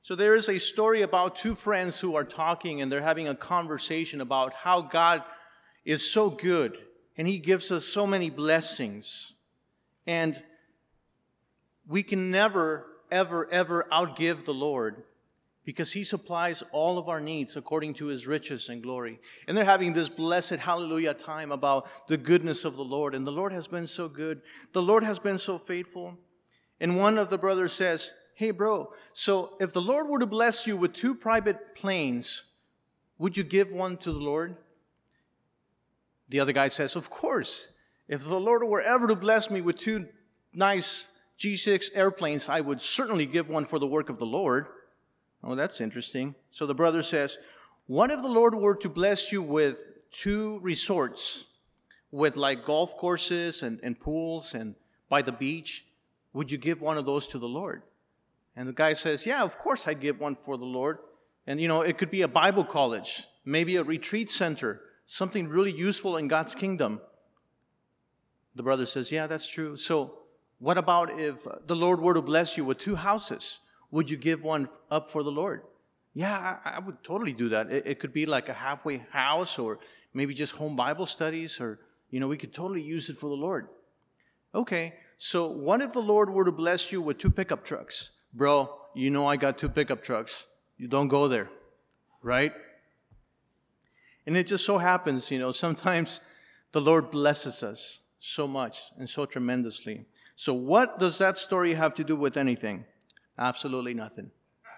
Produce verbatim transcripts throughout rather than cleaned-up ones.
So there is a story about two friends who are talking and they're having a conversation about how God is so good and He gives us so many blessings. And we can never, ever, ever outgive the Lord because He supplies all of our needs according to His riches and glory. And they're having this blessed hallelujah time about the goodness of the Lord. And the Lord has been so good. The Lord has been so faithful. And one of the brothers says, hey, bro, so if the Lord were to bless you with two private planes, would you give one to the Lord? The other guy says, of course. If the Lord were ever to bless me with two nice G six airplanes, I would certainly give one for the work of the Lord. Oh, that's interesting. So the brother says, what if the Lord were to bless you with two resorts, with like golf courses and, and pools and by the beach? Would you give one of those to the Lord? And the guy says, yeah, of course I'd give one for the Lord. And, you know, it could be a Bible college, maybe a retreat center, something really useful in God's kingdom. The brother says, yeah, that's true. So what about if the Lord were to bless you with two houses? Would you give one up for the Lord? Yeah, I, I would totally do that. It, it could be like a halfway house or maybe just home Bible studies or, you know, we could totally use it for the Lord. Okay, so what if the Lord were to bless you with two pickup trucks? Bro, you know I got two pickup trucks. You don't go there, right? And it just so happens, you know, sometimes the Lord blesses us so much and so tremendously. So what does that story have to do with anything? Absolutely nothing.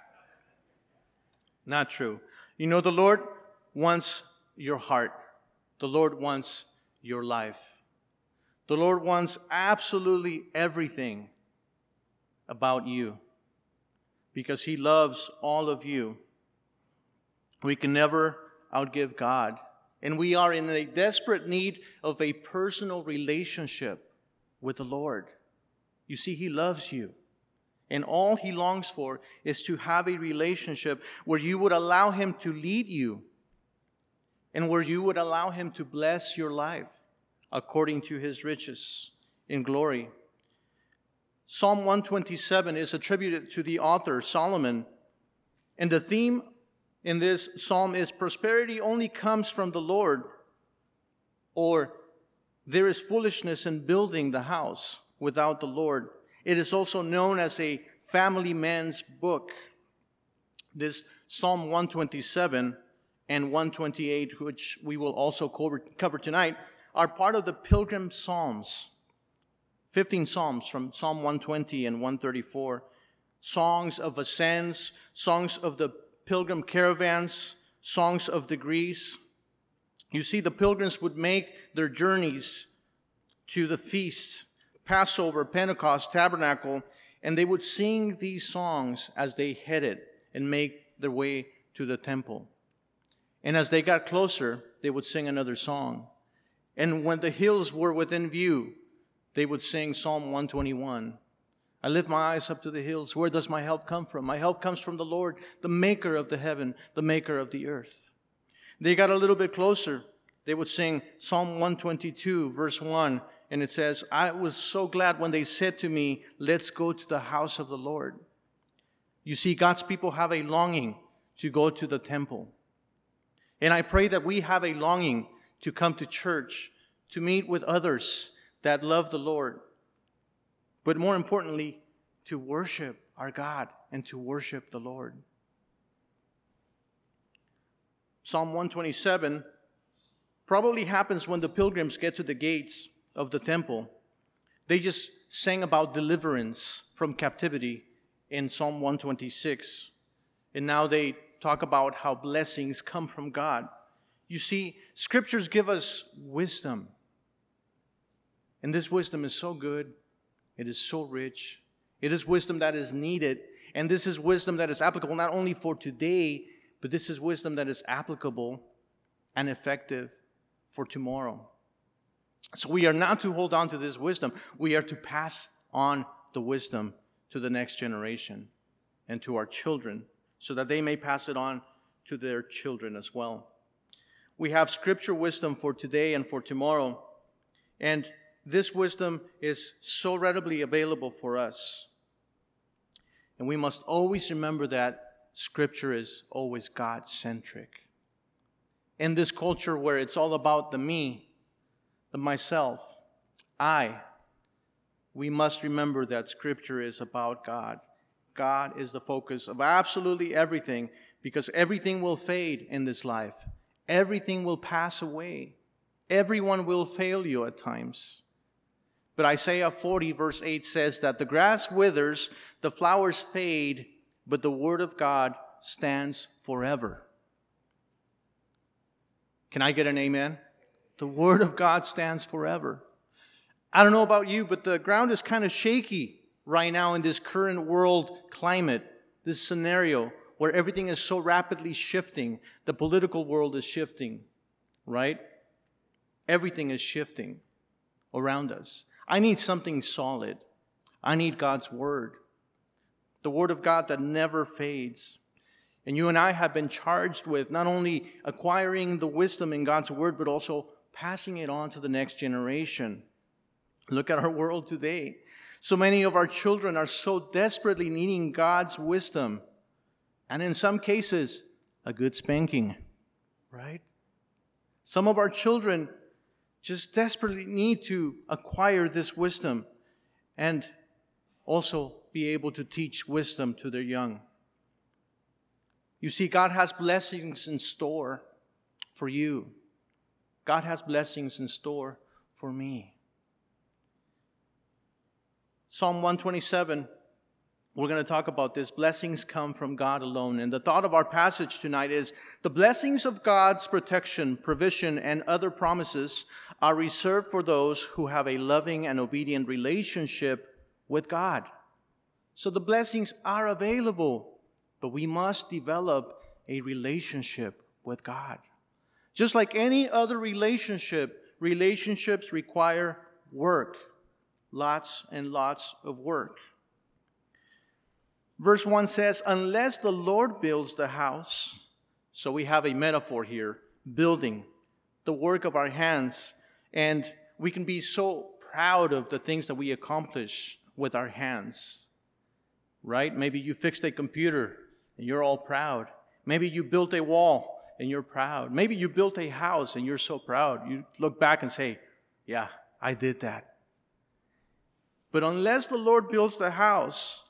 Not true. You know, the Lord wants your heart. The Lord wants your life. The Lord wants absolutely everything about you because He loves all of you. We can never outgive God. And we are in a desperate need of a personal relationship with the Lord. You see, He loves you. And all He longs for is to have a relationship where you would allow Him to lead you and where you would allow Him to bless your life according to His riches in glory. Psalm one twenty-seven is attributed to the author, Solomon. And the theme in this psalm is prosperity only comes from the Lord, or there is foolishness in building the house without the Lord. It is also known as a family man's book. This Psalm one twenty-seven and one twenty-eight, which we will also cover, cover tonight, are part of the Pilgrim Psalms. fifteen Psalms from Psalm one twenty and one thirty-four. Songs of ascents, songs of the pilgrim caravans, songs of degrees. You see, the pilgrims would make their journeys to the feast, Passover, Pentecost, Tabernacle, and they would sing these songs as they headed and make their way to the temple. And as they got closer, they would sing another song. And when the hills were within view, they would sing Psalm one twenty-one. I lift my eyes up to the hills. Where does my help come from? My help comes from the Lord, the maker of the heaven, the maker of the earth. They got a little bit closer. They would sing Psalm one twenty-two, verse one. And it says, I was so glad when they said to me, let's go to the house of the Lord. You see, God's people have a longing to go to the temple. And I pray that we have a longing to come to church, to meet with others that love the Lord. But more importantly, to worship our God and to worship the Lord. Psalm one twenty-seven probably happens when the pilgrims get to the gates of the temple. They just sang about deliverance from captivity in Psalm one twenty-six. And now they talk about how blessings come from God. You see, scriptures give us wisdom. And this wisdom is so good. It is so rich. It is wisdom that is needed. And this is wisdom that is applicable not only for today, but this is wisdom that is applicable and effective for tomorrow. So we are not to hold on to this wisdom. We are to pass on the wisdom to the next generation and to our children so that they may pass it on to their children as well. We have scripture wisdom for today and for tomorrow. And this wisdom is so readily available for us. And we must always remember that Scripture is always God-centric. In this culture where it's all about the me, the myself, I, we must remember that Scripture is about God. God is the focus of absolutely everything, because everything will fade in this life. Everything will pass away. Everyone will fail you at times. But Isaiah forty verse eight says that the grass withers, the flowers fade, but the word of God stands forever. Can I get an amen? The word of God stands forever. I don't know about you, but the ground is kind of shaky right now in this current world climate, this scenario where everything is so rapidly shifting. The political world is shifting, right? Everything is shifting around us. I need something solid. I need God's word. The word of God that never fades. And you and I have been charged with not only acquiring the wisdom in God's word, but also passing it on to the next generation. Look at our world today. So many of our children are so desperately needing God's wisdom. And in some cases, a good spanking, right? Some of our children just desperately need to acquire this wisdom and also be able to teach wisdom to their young. You see, God has blessings in store for you. God has blessings in store for me. Psalm one twenty-seven, we're going to talk about this. Blessings come from God alone. And the thought of our passage tonight is the blessings of God's protection, provision, and other promises are reserved for those who have a loving and obedient relationship with God. So the blessings are available, but we must develop a relationship with God. Just like any other relationship, relationships require work. Lots and lots of work. Verse one says, unless the Lord builds the house. So we have a metaphor here, building, the work of our hands. And we can be so proud of the things that we accomplish with our hands. Right? Maybe you fixed a computer and you're all proud. Maybe you built a wall and you're proud. Maybe you built a house and you're so proud. You look back and say, yeah, I did that. But unless the Lord builds the house,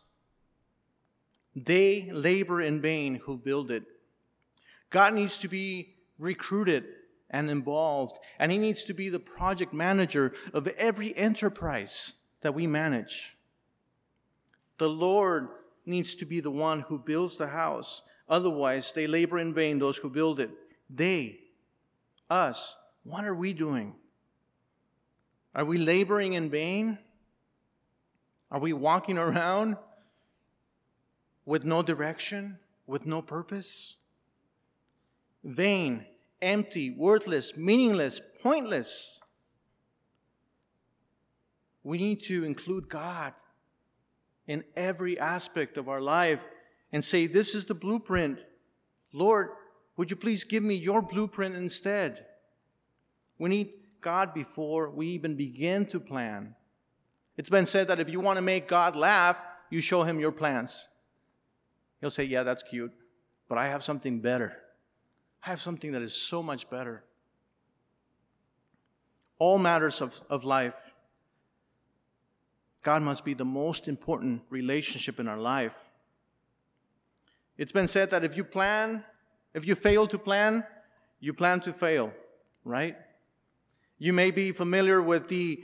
they labor in vain who build it. God needs to be recruited and involved, and He needs to be the project manager of every enterprise that we manage. The Lord needs to be the one who builds the house. Otherwise, they labor in vain, those who build it. They, us, what are we doing? Are we laboring in vain? Are we walking around with no direction, with no purpose? Vain, empty, worthless, meaningless, pointless. We need to include God in every aspect of our life and say, this is the blueprint. Lord, would you please give me your blueprint instead? We need God before we even begin to plan. It's been said that if you want to make God laugh, you show Him your plans. He'll say, yeah, that's cute, but I have something better. I have something that is so much better. All matters of, of life, God must be the most important relationship in our life. It's been said that if you plan, if you fail to plan, you plan to fail, right? You may be familiar with the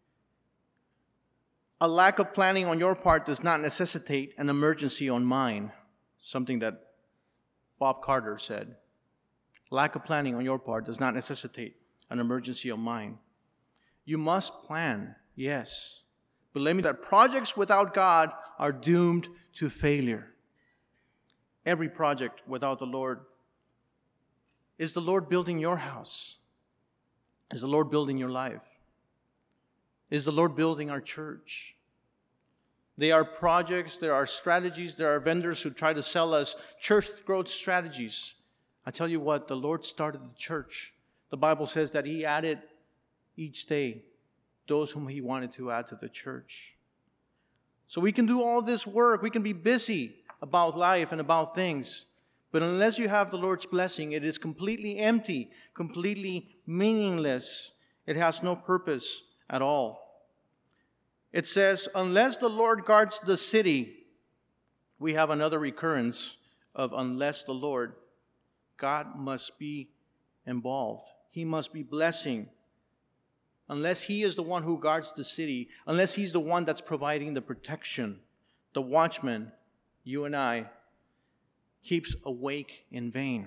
a lack of planning on your part does not necessitate an emergency on mine. Something that Bob Carter said. Lack of planning on your part does not necessitate an emergency on mine. You must plan, yes. But let me that projects without God are doomed to failure. Every project without the Lord. Is the Lord building your house? Is the Lord building your life? Is the Lord building our church? There are projects, there are strategies, there are vendors who try to sell us church growth strategies. I tell you what, the Lord started the church. The Bible says that He added each day those whom He wanted to add to the church. So we can do all this work. We can be busy about life and about things. But unless you have the Lord's blessing, it is completely empty, completely meaningless. It has no purpose at all. It says, unless the Lord guards the city, we have another recurrence of unless the Lord. God must be involved. He must be blessing. Unless He is the one who guards the city, unless He's the one that's providing the protection, the watchman, you and I, keeps awake in vain.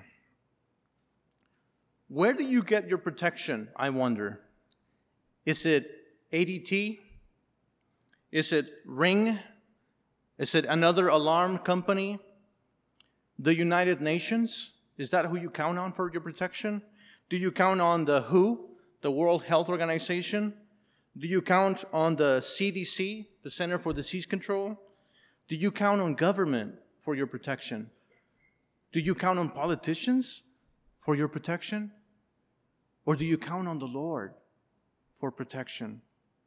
Where do you get your protection, I wonder? Is it A D T? Is it Ring? Is it another alarm company? The United Nations? Is that who you count on for your protection? Do you count on the W H O, the World Health Organization? Do you count on the C D C, the Center for Disease Control? Do you count on government for your protection? Do you count on politicians for your protection? Or do you count on the Lord for protection?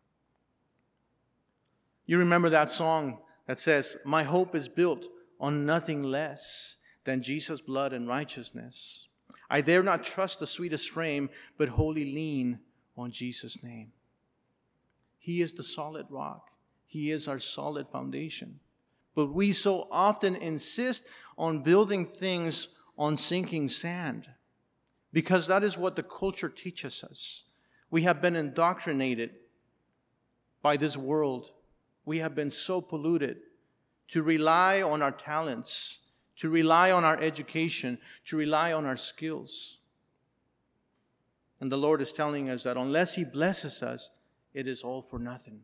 You remember that song that says, my hope is built on nothing less than Jesus' blood and righteousness. I dare not trust the sweetest frame, but wholly lean on Jesus' name. He is the solid rock. He is our solid foundation. But we so often insist on building things on sinking sand because that is what the culture teaches us. We have been indoctrinated by this world. We have been so polluted to rely on our talents, to rely on our education, to rely on our skills. And the Lord is telling us that unless He blesses us, it is all for nothing.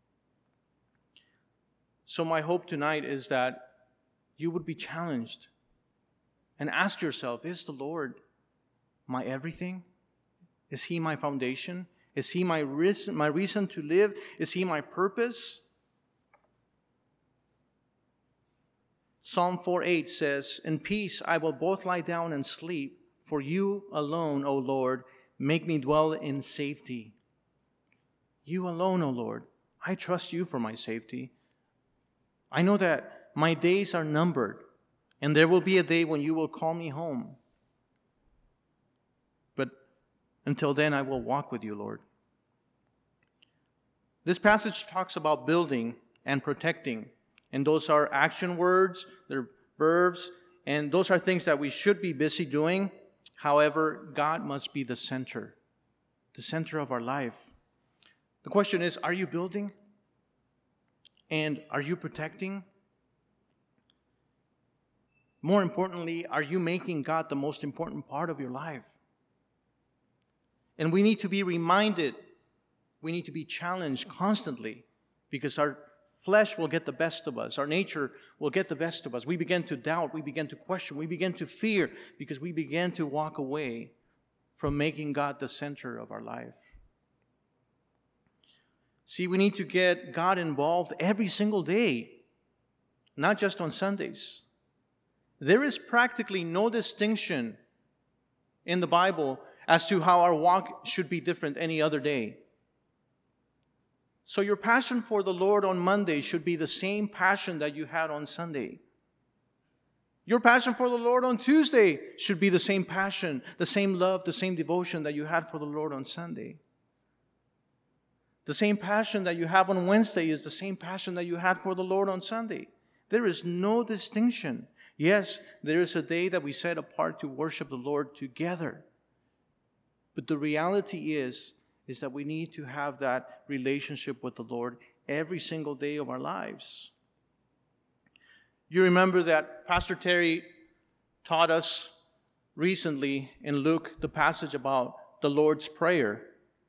So my hope tonight is that you would be challenged and ask yourself, is the Lord my everything? Is He my foundation? Is He my reason, my reason to live? Is He my purpose? Psalm four eight says, in peace I will both lie down and sleep, for you alone, O Lord, make me dwell in safety. You alone, O Lord, I trust You for my safety. I know that my days are numbered, and there will be a day when You will call me home. But until then, I will walk with You, Lord. This passage talks about building and protecting. And those are action words, they're verbs, and those are things that we should be busy doing. However, God must be the center, the center of our life. The question is, are you building? And are you protecting? More importantly, are you making God the most important part of your life? And we need to be reminded, we need to be challenged constantly because our flesh will get the best of us. Our nature will get the best of us. We begin to doubt. We begin to question. We begin to fear because we begin to walk away from making God the center of our life. See, we need to get God involved every single day, not just on Sundays. There is practically no distinction in the Bible as to how our walk should be different any other day. So your passion for the Lord on Monday should be the same passion that you had on Sunday. Your passion for the Lord on Tuesday should be the same passion, the same love, the same devotion that you had for the Lord on Sunday. The same passion that you have on Wednesday is the same passion that you had for the Lord on Sunday. There is no distinction. Yes, there is a day that we set apart to worship the Lord together. But the reality is, is that we need to have that relationship with the Lord every single day of our lives. You remember that Pastor Terry taught us recently in Luke the passage about the Lord's Prayer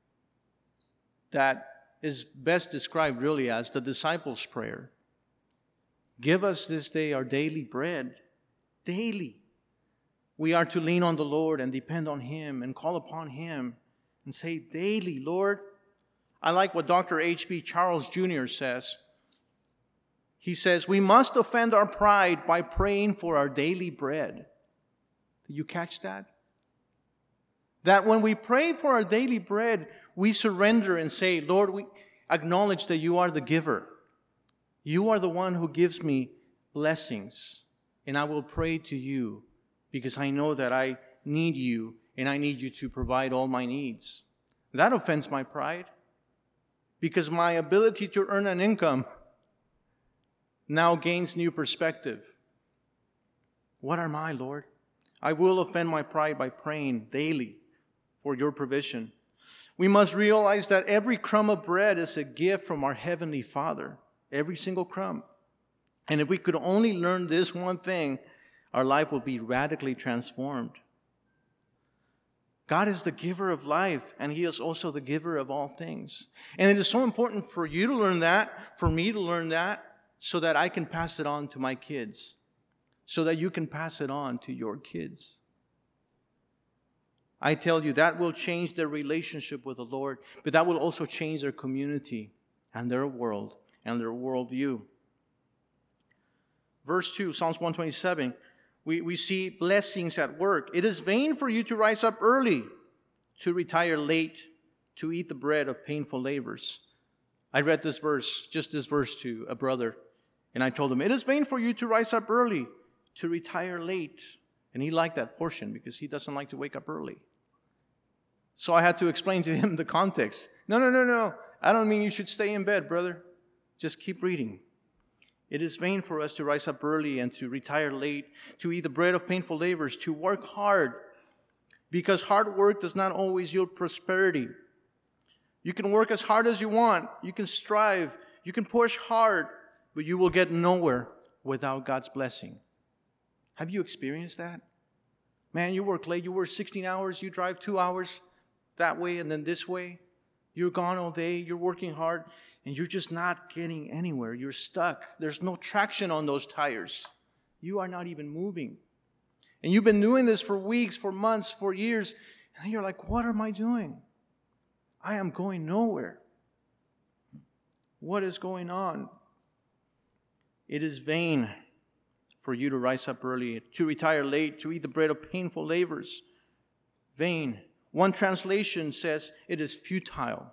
that is best described really as the disciples' prayer. Give us this day our daily bread. Daily. We are to lean on the Lord and depend on Him and call upon Him and say daily, Lord. I like what Doctor H B Charles Junior says. He says, we must offend our pride by praying for our daily bread. Did you catch that? That when we pray for our daily bread, we surrender and say, Lord, we acknowledge that You are the giver. You are the one who gives me blessings, and I will pray to you because I know that I need you and I need you to provide all my needs. That offends my pride because my ability to earn an income now gains new perspective. What am I, Lord? I will offend my pride by praying daily for your provision. We must realize that every crumb of bread is a gift from our Heavenly Father. Every single crumb. And if we could only learn this one thing, our life will be radically transformed. God is the giver of life, and He is also the giver of all things. And it is so important for you to learn that, for me to learn that, so that I can pass it on to my kids, so that you can pass it on to your kids. I tell you, that will change their relationship with the Lord, but that will also change their community and their world and their worldview. Verse two, Psalms one twenty-seven, we, we see blessings at work. It is vain for you to rise up early, to retire late, to eat the bread of painful labors. I read this verse, just this verse to a brother, and I told him, it is vain for you to rise up early, to retire late. And he liked that portion because he doesn't like to wake up early. So I had to explain to him the context. No, no, no, no. I don't mean you should stay in bed, brother. Just keep reading. It is vain for us to rise up early and to retire late, to eat the bread of painful labors, to work hard, because hard work does not always yield prosperity. You can work as hard as you want. You can strive. You can push hard, but you will get nowhere without God's blessing. Have you experienced that? Man, you work late. You work sixteen hours. You drive two hours that way and then this way. You're gone all day. You're working hard. And you're just not getting anywhere. You're stuck. There's no traction on those tires. You are not even moving. And you've been doing this for weeks, for months, for years. And you're like, what am I doing? I am going nowhere. What is going on? It is vain for you to rise up early, to retire late, to eat the bread of painful labors. Vain. One translation says it is futile.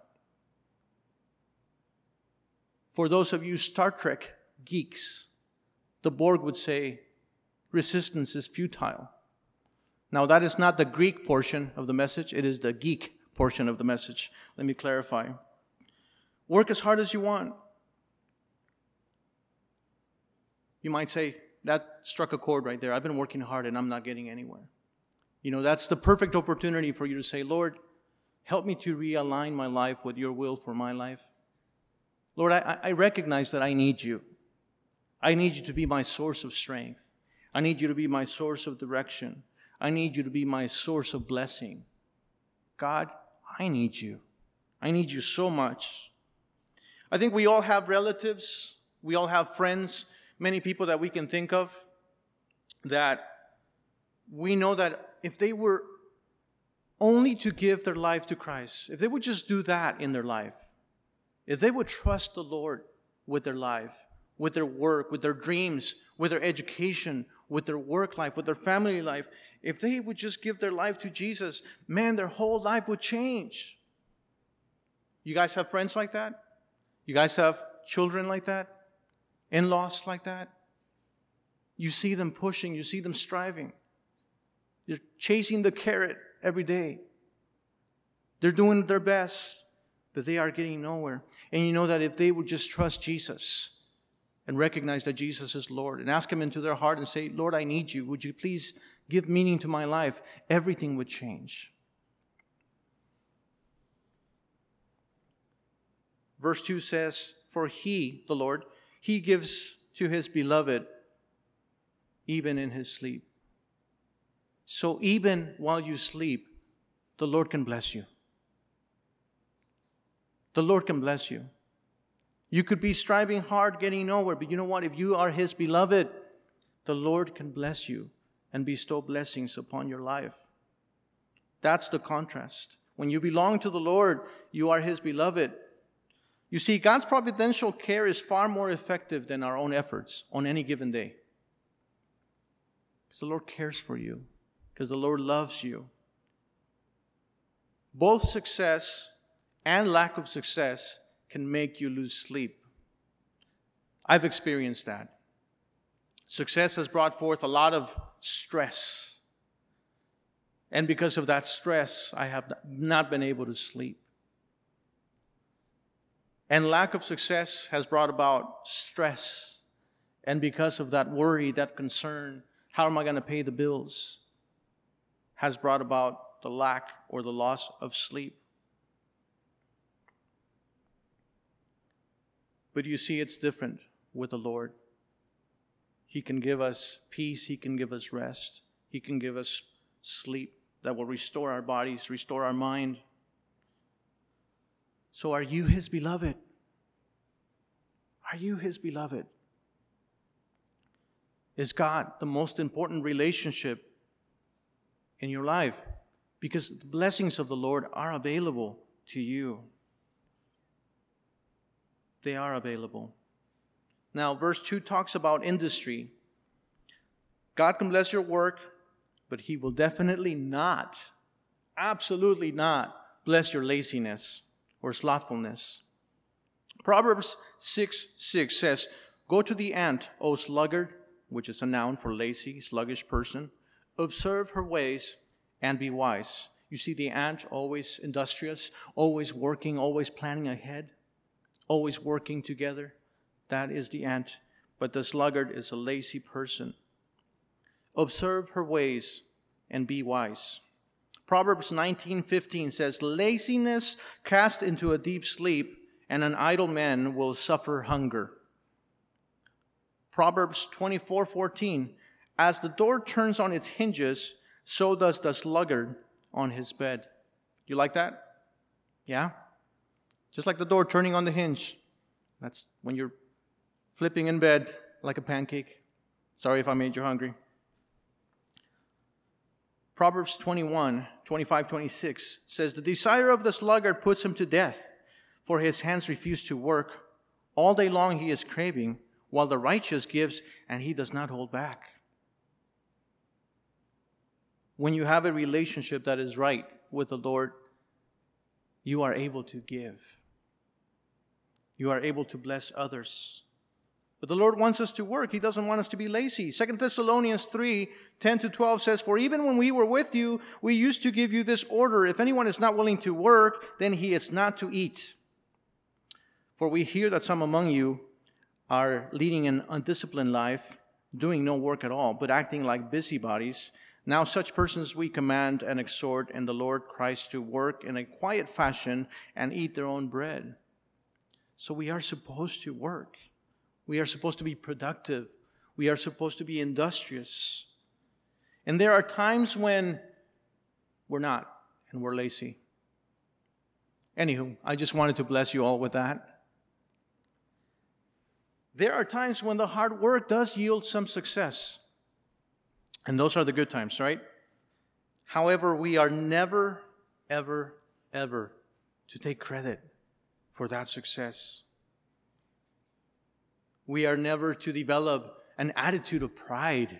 For those of you Star Trek geeks, the Borg would say, resistance is futile. Now, that is not the Greek portion of the message. It is the geek portion of the message. Let me clarify. Work as hard as you want. You might say, that struck a chord right there. I've been working hard and I'm not getting anywhere. You know, that's the perfect opportunity for you to say, Lord, help me to realign my life with your will for my life. Lord, I, I recognize that I need you. I need you to be my source of strength. I need you to be my source of direction. I need you to be my source of blessing. God, I need you. I need you so much. I think we all have relatives. We all have friends, many people that we can think of that we know that if they were only to give their life to Christ, if they would just do that in their life, if they would trust the Lord with their life, with their work, with their dreams, with their education, with their work life, with their family life, if they would just give their life to Jesus, man, their whole life would change. You guys have friends like that? You guys have children like that? In-laws like that? You see them pushing, you see them striving. They're chasing the carrot every day. They're doing their best, but they are getting nowhere. And you know that if they would just trust Jesus and recognize that Jesus is Lord and ask Him into their heart and say, Lord, I need you. Would you please give meaning to my life? Everything would change. Verse two says, for He, the Lord, He gives to His beloved even in His sleep. So even while you sleep, the Lord can bless you. The Lord can bless you. You could be striving hard, getting nowhere, but you know what? If you are His beloved, the Lord can bless you and bestow blessings upon your life. That's the contrast. When you belong to the Lord, you are His beloved. You see, God's providential care is far more effective than our own efforts on any given day. Because the Lord cares for you. Because the Lord loves you. Both success and lack of success can make you lose sleep. I've experienced that. Success has brought forth a lot of stress. And because of that stress, I have not been able to sleep. And lack of success has brought about stress. And because of that worry, that concern, how am I going to pay the bills, has brought about the lack or the loss of sleep. But you see, it's different with the Lord. He can give us peace. He can give us rest. He can give us sleep that will restore our bodies, restore our mind. So are you His beloved? Are you His beloved? Is God the most important relationship in your life? Because the blessings of the Lord are available to you. They are available. Now, verse two talks about industry. God can bless your work, but He will definitely not, absolutely not, bless your laziness or slothfulness. Proverbs six six says, "Go to the ant, O sluggard," which is a noun for lazy, sluggish person. "Observe her ways and be wise." You see the ant, always industrious, always working, always planning ahead, always working together. That is the ant. But the sluggard is a lazy person. Observe her ways and be wise. Proverbs nineteen fifteen says, "Laziness cast into a deep sleep, and an idle man will suffer hunger." Proverbs twenty-four fourteen, "As the door turns on its hinges, so does the sluggard on his bed." You like that? Yeah? Just like the door turning on the hinge. That's when you're flipping in bed like a pancake. Sorry if I made you hungry. Proverbs twenty-one, twenty-five, twenty-six says, "The desire of the sluggard puts him to death, for his hands refuse to work. All day long he is craving, while the righteous gives, and he does not hold back." When you have a relationship that is right with the Lord, you are able to give. You are able to bless others. But the Lord wants us to work. He doesn't want us to be lazy. Second Thessalonians three, ten to twelve says, "For even when we were with you, we used to give you this order: if anyone is not willing to work, then he is not to eat. For we hear that some among you are leading an undisciplined life, doing no work at all, but acting like busybodies. Now such persons we command and exhort in the Lord Christ to work in a quiet fashion and eat their own bread." So we are supposed to work. We are supposed to be productive. We are supposed to be industrious. And there are times when we're not, and we're lazy. Anywho, I just wanted to bless you all with that. There are times when the hard work does yield some success. And those are the good times, right? However, we are never, ever, ever to take credit for that success. We are never to develop an attitude of pride,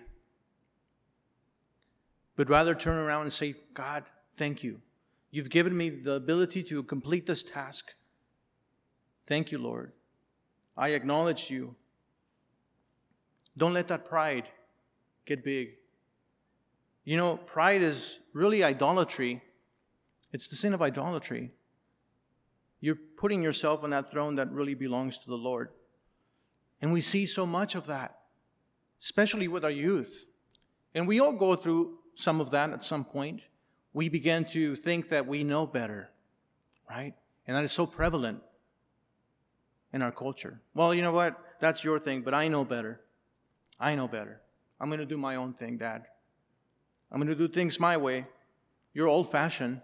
but rather turn around and say, "God, thank you. You've given me the ability to complete this task. Thank you, Lord. I acknowledge you." Don't let that pride get big. You know, pride is really idolatry. It's the sin of idolatry. You're putting yourself on that throne that really belongs to the Lord. And we see so much of that, especially with our youth. And we all go through some of that at some point. We begin to think that we know better, right? And that is so prevalent in our culture. Well, you know what? That's your thing, but I know better. I know better. I'm going to do my own thing, Dad. I'm going to do things my way. You're old-fashioned.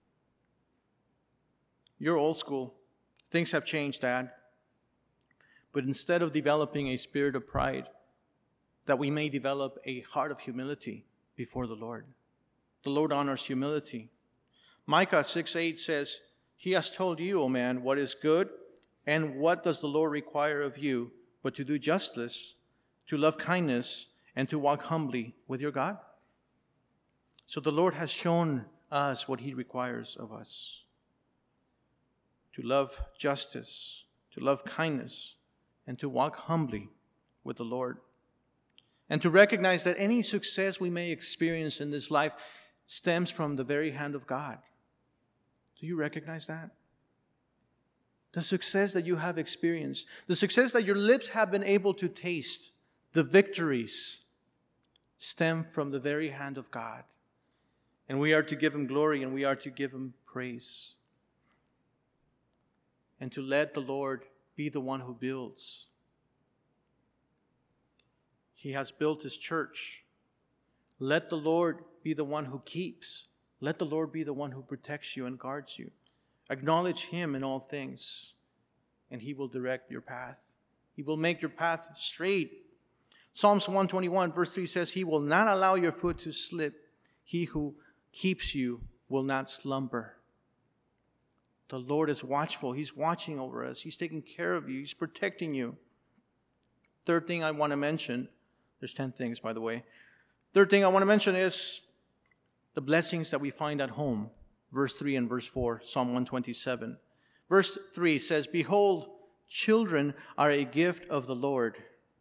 You're old school. Things have changed, Dad. But instead of developing a spirit of pride, that we may develop a heart of humility before the Lord. The Lord honors humility. Micah six eight says, "He has told you, O man, what is good, and what does the Lord require of you, but to do justice, to love kindness, and to walk humbly with your God?" So the Lord has shown us what He requires of us. To love justice, to love kindness, and to walk humbly with the Lord. And to recognize that any success we may experience in this life stems from the very hand of God. Do you recognize that? The success that you have experienced, the success that your lips have been able to taste, the victories stem from the very hand of God. And we are to give Him glory and we are to give Him praise. And to let the Lord be the one who builds. He has built His church. Let the Lord be the one who keeps. Let the Lord be the one who protects you and guards you. Acknowledge Him in all things, and He will direct your path. He will make your path straight. Psalms one twenty-one verse three says, He will not allow your foot to slip. He who keeps you will not slumber. The Lord is watchful. He's watching over us. He's taking care of you. He's protecting you. Third thing I want to mention, there's ten things, by the way. Third thing I want to mention is the blessings that we find at home. Verse three and verse four, Psalm one twenty-seven. Verse three says, Behold, children are a gift of the Lord.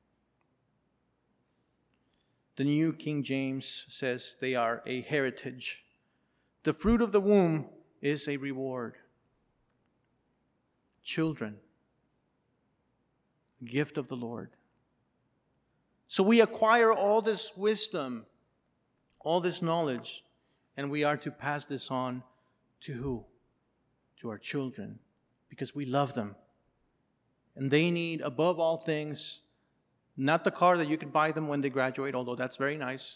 The New King James says they are a heritage. The fruit of the womb is a reward. Children, gift of the Lord. So we acquire all this wisdom, all this knowledge, and we are to pass this on to who? To our children, because we love them. And they need, above all things, not the car that you can buy them when they graduate, although that's very nice.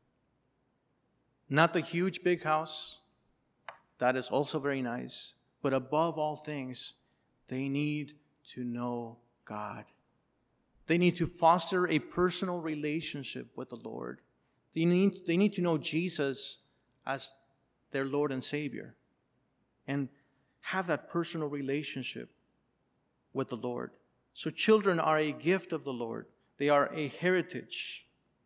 Not the huge big house. That is also very nice. But above all things, they need to know God. They need to foster a personal relationship with the Lord. They need, they need to know Jesus as their Lord and Savior and have that personal relationship with the Lord. So children are a gift of the Lord. They are a heritage.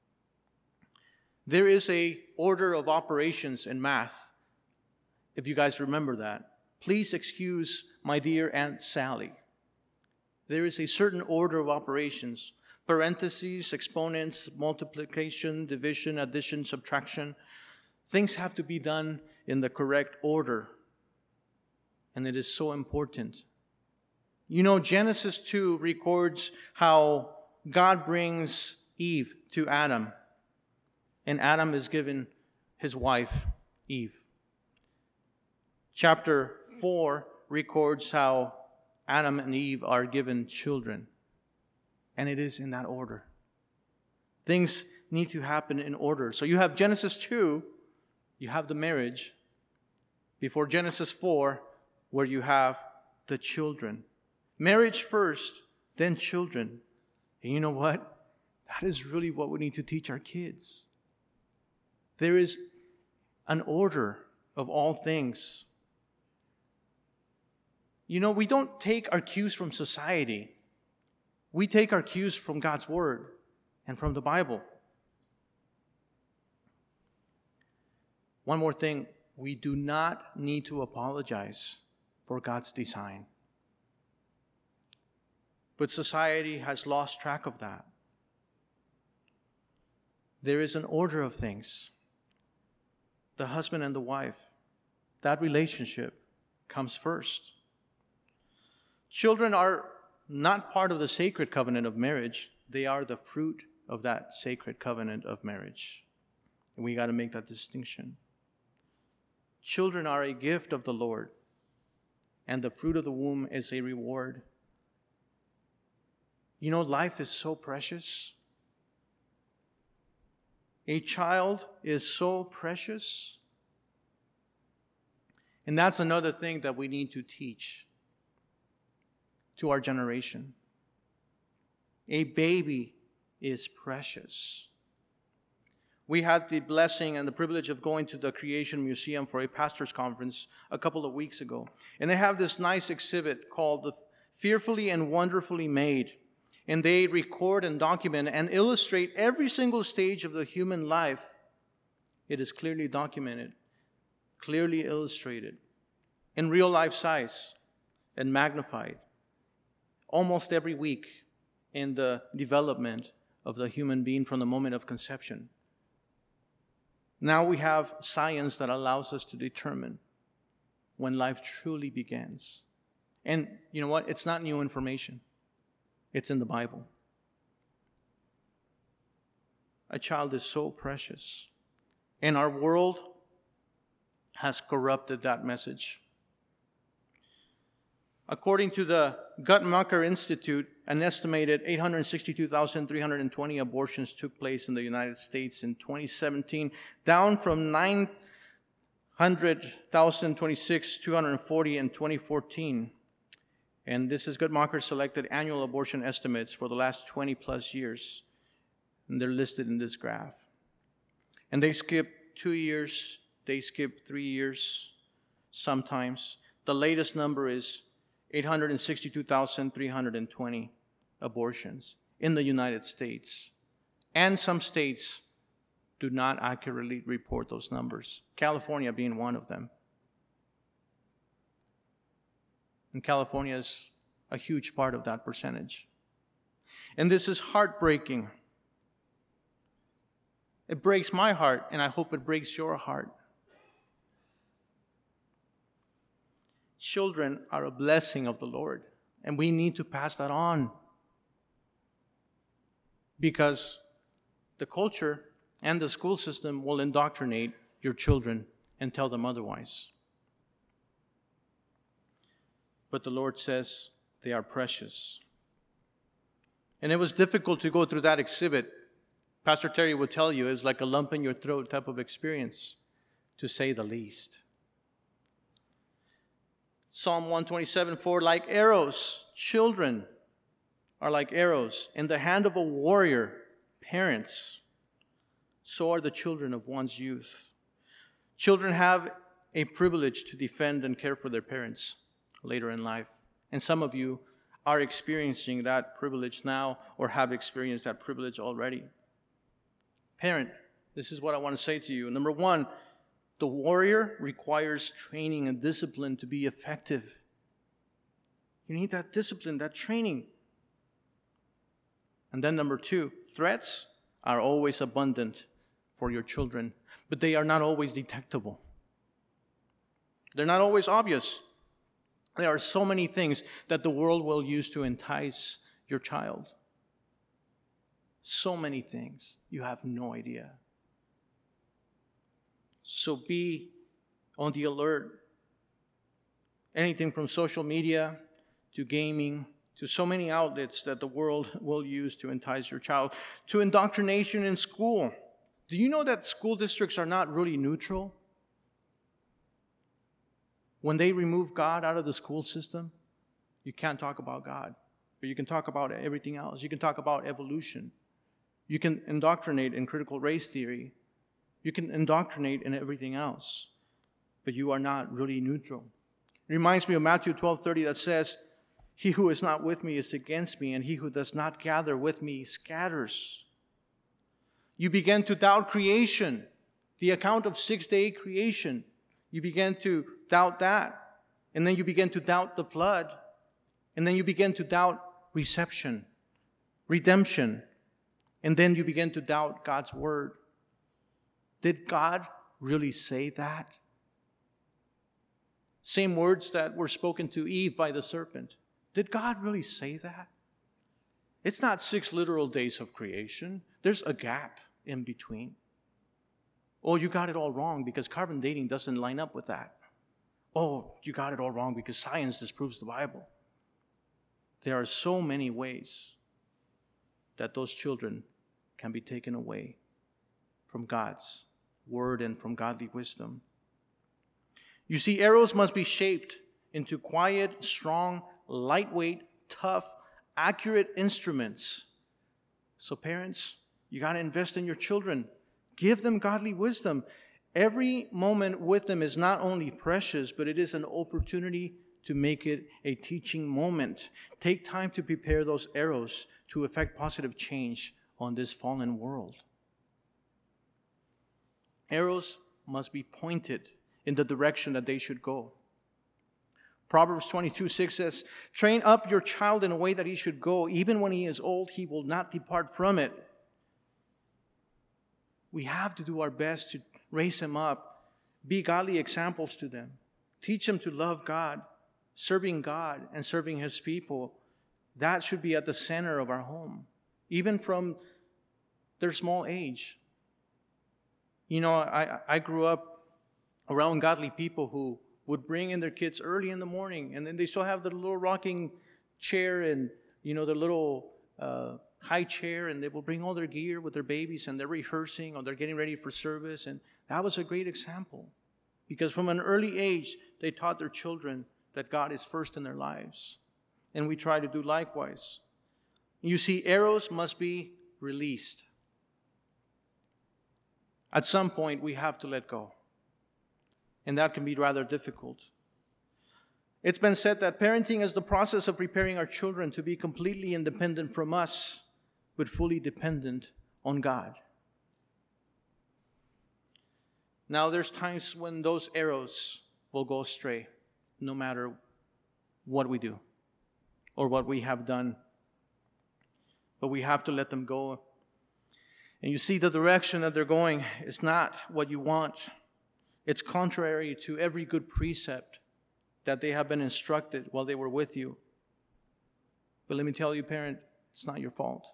There is a order of operations in math, if you guys remember that. Please excuse my dear Aunt Sally. There is a certain order of operations. Parentheses, exponents, multiplication, division, addition, subtraction. Things have to be done in the correct order. And it is so important. You know, Genesis two records how God brings Eve to Adam. And Adam is given his wife, Eve. Chapter four records how Adam and Eve are given children. And it is in that order. Things need to happen in order. So you have Genesis two, you have the marriage, before Genesis four, where you have the children. Marriage first, then children. And you know what? That is really what we need to teach our kids. There is an order of all things. You know, we don't take our cues from society. We take our cues from God's Word and from the Bible. One more thing, we do not need to apologize for God's design. But society has lost track of that. There is an order of things. The husband and the wife, that relationship comes first. Children are not part of the sacred covenant of marriage. They are the fruit of that sacred covenant of marriage. And we got to make that distinction. Children are a gift of the Lord, and the fruit of the womb is a reward. You know, life is so precious. A child is so precious. And that's another thing that we need to teach to our generation. A baby is precious. We had the blessing and the privilege of going to the Creation Museum for a pastor's conference a couple of weeks ago. And they have this nice exhibit called the Fearfully and Wonderfully Made. And they record and document and illustrate every single stage of the human life. It is clearly documented, clearly illustrated, in real life size and magnified, almost every week in the development of the human being from the moment of conception. Now we have science that allows us to determine when life truly begins. And you know what? It's not new information. It's in the Bible. A child is so precious. And our world has corrupted that message. According to the Guttmacher Institute, an estimated eight hundred sixty-two thousand three hundred twenty abortions took place in the United States in twenty seventeen, down from nine hundred thousand twenty-six, two hundred forty in twenty fourteen. And this is Guttmacher's selected annual abortion estimates for the last twenty plus years. And they're listed in this graph. And they skip two years, they skip three years sometimes. The latest number is eight hundred sixty-two thousand three hundred twenty abortions in the United States. And some states do not accurately report those numbers, California being one of them. And California is a huge part of that percentage. And this is heartbreaking. It breaks my heart, and I hope it breaks your heart. Children are a blessing of the Lord, and we need to pass that on. Because the culture and the school system will indoctrinate your children and tell them otherwise. But the Lord says they are precious. And it was difficult to go through that exhibit. Pastor Terry would tell you it was like a lump in your throat type of experience, to say the least. Psalm one twenty-seven four, like arrows, children are like arrows in the hand of a warrior, parents. So are the children of one's youth. Children have a privilege to defend and care for their parents later in life. And some of you are experiencing that privilege now or have experienced that privilege already. Parent, this is what I want to say to you. Number one, the warrior requires training and discipline to be effective. You need that discipline, that training. And then number two, threats are always abundant for your children, but they are not always detectable. They're not always obvious. There are so many things that the world will use to entice your child. So many things. You have no idea. So be on the alert. Anything from social media to gaming to so many outlets that the world will use to entice your child, to indoctrination in school. Do you know that school districts are not really neutral? When they remove God out of the school system, you can't talk about God, but you can talk about everything else. You can talk about evolution. You can indoctrinate in critical race theory. You can indoctrinate in everything else, but you are not really neutral. It reminds me of Matthew twelve thirty that says, "He who is not with me is against me, and he who does not gather with me scatters." You begin to doubt creation, the account of six-day creation. You begin to doubt that, and then you begin to doubt the flood, and then you begin to doubt reception, redemption, and then you begin to doubt God's word. Did God really say that? Same words that were spoken to Eve by the serpent. Did God really say that? It's not six literal days of creation. There's a gap in between. Oh, you got it all wrong because carbon dating doesn't line up with that. Oh, you got it all wrong because science disproves the Bible. There are so many ways that those children can be taken away from God's word and from godly wisdom. You see, arrows must be shaped into quiet, strong, lightweight, tough, accurate instruments. So parents, you got to invest in your children. Give them godly wisdom. Every moment with them is not only precious, but it is an opportunity to make it a teaching moment. Take time to prepare those arrows to effect positive change on this fallen world. Arrows must be pointed in the direction that they should go. Proverbs twenty-two six says, "Train up your child in a way that he should go. Even when he is old, he will not depart from it." we have to do our best to raise them up, be godly examples to them, teach them to love God, serving God and serving His people. That should be at the center of our home, even from their small age. You know, I, I grew up around godly people who would bring in their kids early in the morning, and then they still have their little rocking chair and, you know, their little uh, high chair, and they will bring all their gear with their babies, and they're rehearsing or they're getting ready for service. And that was a great example, because from an early age, they taught their children that God is first in their lives. And we try to do likewise. You see, arrows must be released. At some point, we have to let go. And that can be rather difficult. It's been said that parenting is the process of preparing our children to be completely independent from us, but fully dependent on God. Now, there's times when those arrows will go astray, no matter what we do or what we have done. But we have to let them go. And you see, the direction that they're going is not what you want. It's contrary to every good precept that they have been instructed while they were with you. But let me tell you, parent, it's not your fault.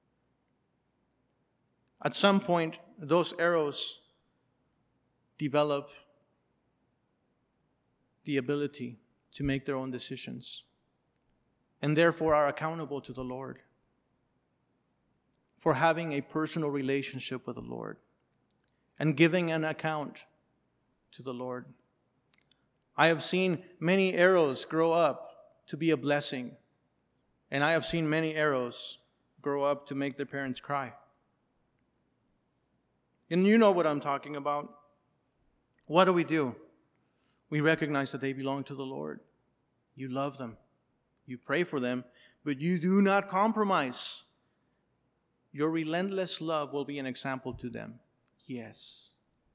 At some point, those arrows develop the ability to make their own decisions, and therefore are accountable to the Lord for having a personal relationship with the Lord and giving an account to the Lord. I have seen many arrows grow up to be a blessing, and I have seen many arrows grow up to make their parents cry. And you know what I'm talking about. What do we do? We recognize that they belong to the Lord. You love them. You pray for them, but you do not compromise. Your relentless love will be an example to them. Yes.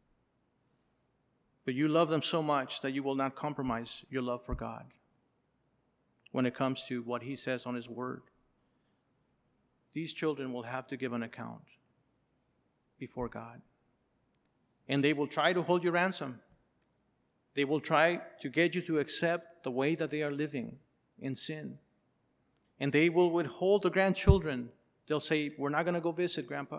But you love them so much that you will not compromise your love for God when it comes to what He says on His Word. These children will have to give an account before God. And they will try to hold you ransom. They will try to get you to accept the way that they are living in sin. And they will withhold the grandchildren. They'll say, we're not going to go visit, Grandpa,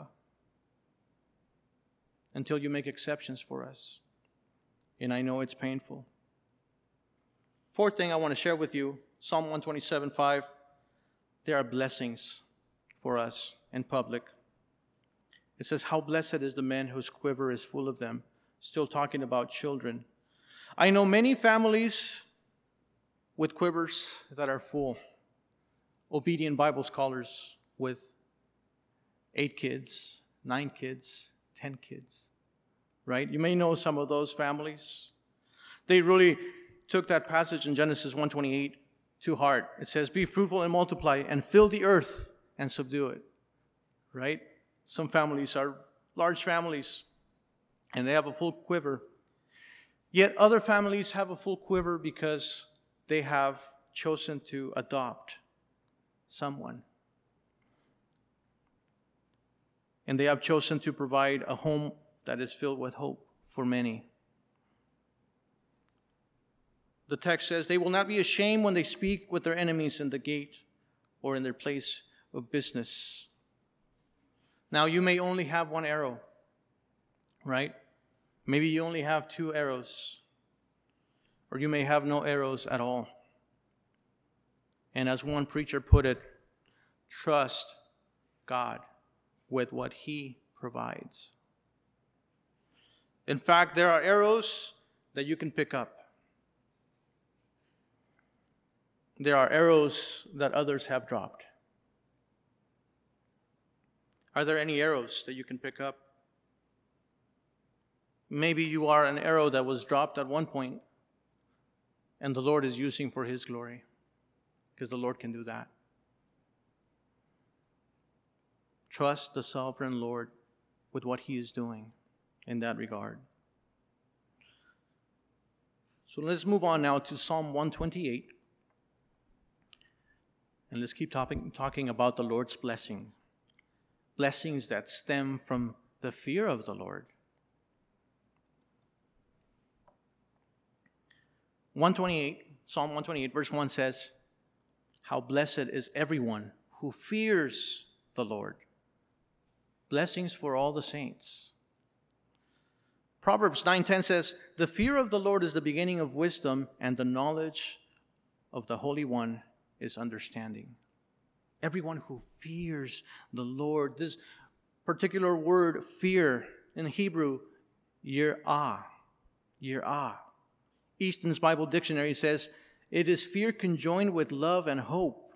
until you make exceptions for us. And I know it's painful. Fourth thing I want to share with you, Psalm one twenty-seven, five. There are blessings for us in public. It says, how blessed is the man whose quiver is full of them. Still talking about children. I know many families with quivers that are full. Obedient Bible scholars with eight kids, nine kids, ten kids. Right? You may know some of those families. They really took that passage in Genesis one twenty-eight to heart. It says, be fruitful and multiply and fill the earth and subdue it. Right? Some families are large families and they have a full quiver. Yet other families have a full quiver because they have chosen to adopt someone. And they have chosen to provide a home that is filled with hope for many. The text says, they will not be ashamed when they speak with their enemies in the gate or in their place of business. Now, you may only have one arrow, right? Maybe you only have two arrows, or you may have no arrows at all. And as one preacher put it, trust God with what He provides. In fact, there are arrows that you can pick up. There are arrows that others have dropped. Are there any arrows that you can pick up? Maybe you are an arrow that was dropped at one point and the Lord is using for His glory, because the Lord can do that. Trust the sovereign Lord with what He is doing in that regard. So let's move on now to Psalm one twenty-eight. And let's keep talking, talking about the Lord's blessing. Blessings that stem from the fear of the Lord. one twenty-eight, Psalm one twenty-eight, verse one says, how blessed is everyone who fears the Lord. Blessings for all the saints. Proverbs nine ten says, the fear of the Lord is the beginning of wisdom, and the knowledge of the Holy One is understanding. Everyone who fears the Lord. This particular word, fear, in Hebrew, yirah. Yirah. Easton's Bible Dictionary says, it is fear conjoined with love and hope.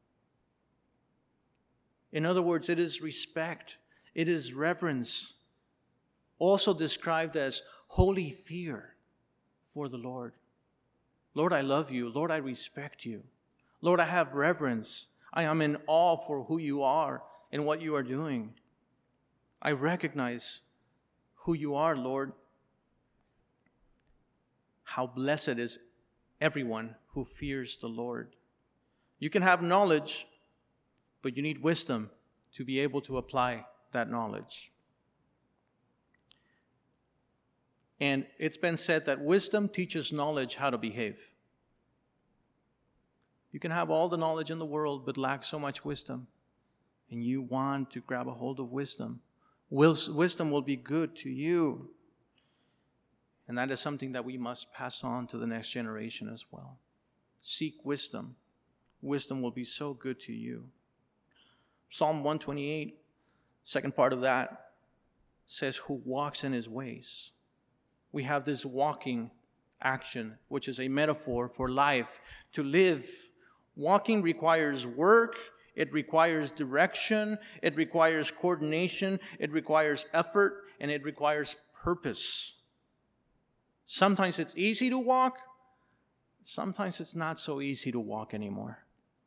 In other words, it is respect. It is reverence. Also described as holy fear for the Lord. Lord, I love you. Lord, I respect you. Lord, I have reverence. I am in awe for who you are and what you are doing. I recognize who you are, Lord. How blessed is everyone who fears the Lord. You can have knowledge, but you need wisdom to be able to apply that knowledge. And it's been said that wisdom teaches knowledge how to behave. You can have all the knowledge in the world, but lack so much wisdom. And you want to grab a hold of wisdom. Wisdom will be good to you. And that is something that we must pass on to the next generation as well. Seek wisdom. Wisdom will be so good to you. Psalm one twenty-eight, second part of that, says, who walks in his ways. We have this walking action, which is a metaphor for life. To live. Walking requires work. It requires direction. It requires coordination. It requires effort. And it requires purpose. Sometimes it's easy to walk. Sometimes it's not so easy to walk anymore.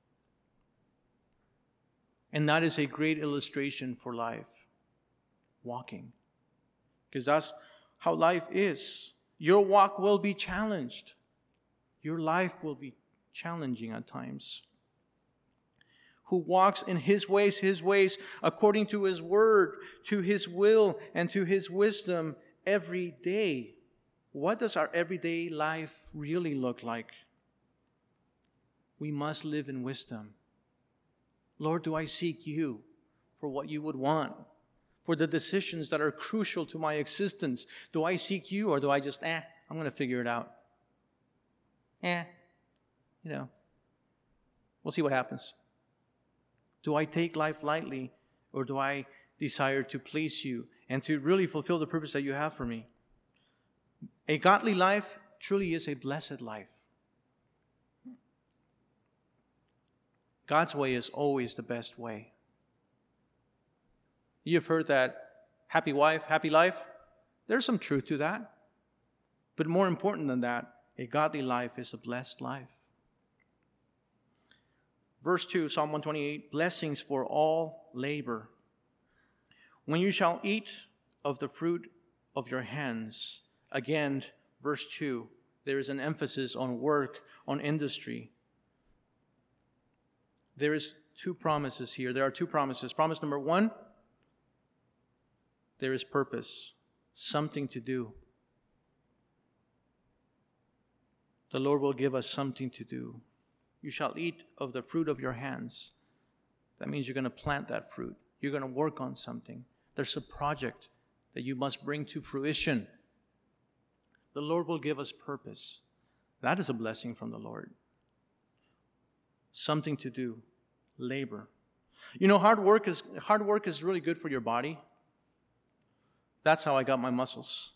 And that is a great illustration for life. Walking. Because that's how life is. Your walk will be challenged. Your life will be challenging at times. Who walks in his ways, his ways, according to his word, to his will, and to his wisdom every day. What does our everyday life really look like? We must live in wisdom. Lord, do I seek you for what you would want? For the decisions that are crucial to my existence? Do I seek you, or do I just, eh, I'm going to figure it out? Eh, you know, we'll see what happens. Do I take life lightly, or do I desire to please you and to really fulfill the purpose that you have for me? A godly life truly is a blessed life. God's way is always the best way. You've heard that happy wife, happy life. There's some truth to that. But more important than that, a godly life is a blessed life. Verse two, Psalm one twenty-eight, blessings for all labor. When you shall eat of the fruit of your hands. Again, verse two, there is an emphasis on work, on industry. There is two promises here. There are two promises. Promise number one, there is purpose, something to do. The Lord will give us something to do. You shall eat of the fruit of your hands. That means you're going to plant that fruit. You're going to work on something. There's a project that you must bring to fruition. The Lord will give us purpose. That is a blessing from the Lord. Something to do. Labor. You know, hard work is hard work is really good for your body. That's how I got my muscles.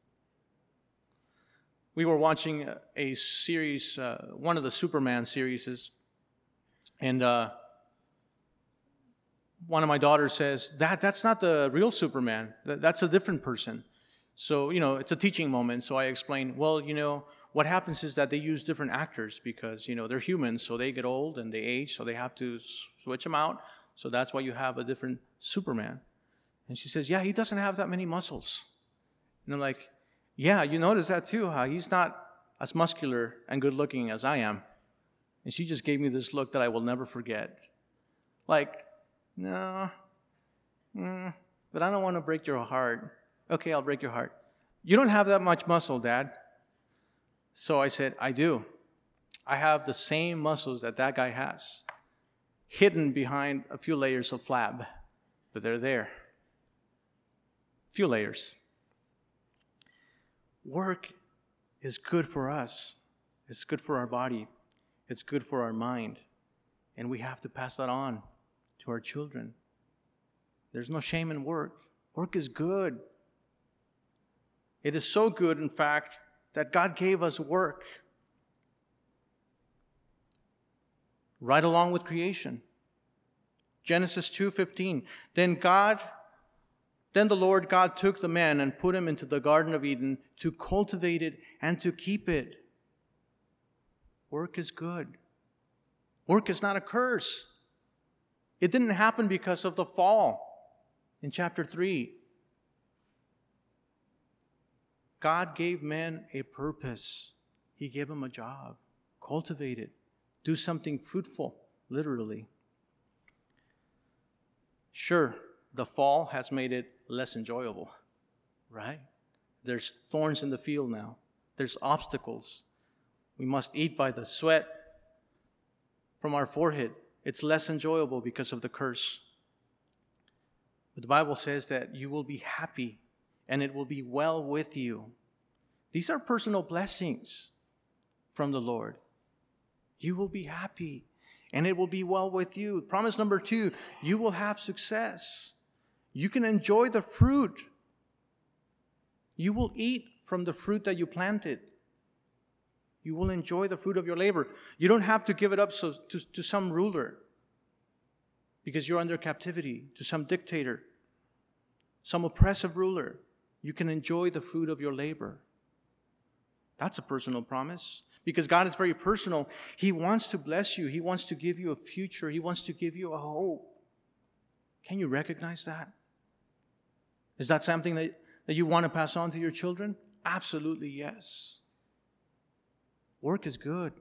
We were watching a series, uh, one of the Superman series, and uh, one of my daughters says, "That that's not the real Superman. That, that's a different person." So, you know, it's a teaching moment. So I explain, well, you know, what happens is that they use different actors because, you know, they're humans, so they get old and they age, so they have to switch them out. So that's why you have a different Superman. And she says, yeah, he doesn't have that many muscles. And I'm like, yeah, you notice that too, how he's not as muscular and good looking as I am. And she just gave me this look that I will never forget. Like, no, mm, But I don't want to break your heart. Okay, I'll break your heart. You don't have that much muscle, Dad. So I said, I do. I have the same muscles that that guy has, hidden behind a few layers of flab, but they're there. Few layers. Work is good for us. It's good for our body. It's good for our mind. And we have to pass that on to our children. There's no shame in work. Work is good. It is so good, in fact, that God gave us work right along with creation. Genesis two fifteen. Then God, then the Lord God took the man and put him into the Garden of Eden to cultivate it and to keep it. Work is good. Work is not a curse. It didn't happen because of the fall in chapter three. God gave man a purpose. He gave him a job. Cultivate it. Do something fruitful, literally. Sure, the fall has made it less enjoyable, right? There's thorns in the field now. There's obstacles. We must eat by the sweat from our forehead. It's less enjoyable because of the curse. But the Bible says that you will be happy and it will be well with you. These are personal blessings from the Lord. You will be happy and it will be well with you. Promise number two, you will have success. You can enjoy the fruit. You will eat from the fruit that you planted. You will enjoy the fruit of your labor. You don't have to give it up so, to, to some ruler because you're under captivity, to some dictator, some oppressive ruler. You can enjoy the fruit of your labor. That's a personal promise because God is very personal. He wants to bless you. He wants to give you a future. He wants to give you a hope. Can you recognize that? Is that something that, that you want to pass on to your children? Absolutely, yes. Work is good.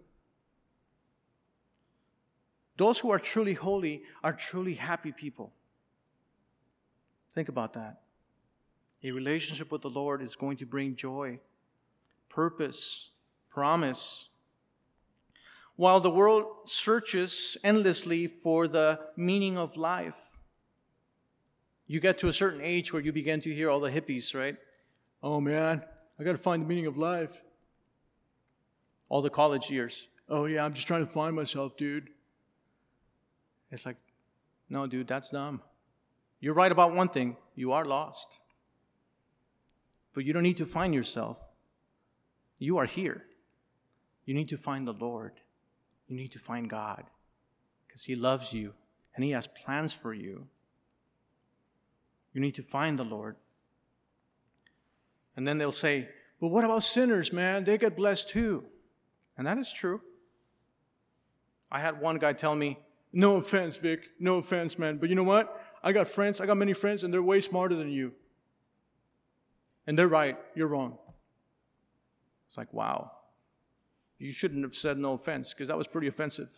Those who are truly holy are truly happy people. Think about that. A relationship with the Lord is going to bring joy, purpose, promise. While the world searches endlessly for the meaning of life, you get to a certain age where you begin to hear all the hippies, right? Oh man, I got to find the meaning of life. All the college years. Oh yeah, I'm just trying to find myself, dude. It's like, no, dude, that's dumb. You're right about one thing. You are lost. But you don't need to find yourself. You are here. You need to find the Lord. You need to find God. Because He loves you and He has plans for you. You need to find the Lord. And then they'll say, but what about sinners, man? They get blessed too. And that is true. I had one guy tell me, no offense, Vic, no offense, man, but you know what? I got friends, I got many friends, and they're way smarter than you. And they're right, you're wrong. It's like, wow. You shouldn't have said no offense, because that was pretty offensive.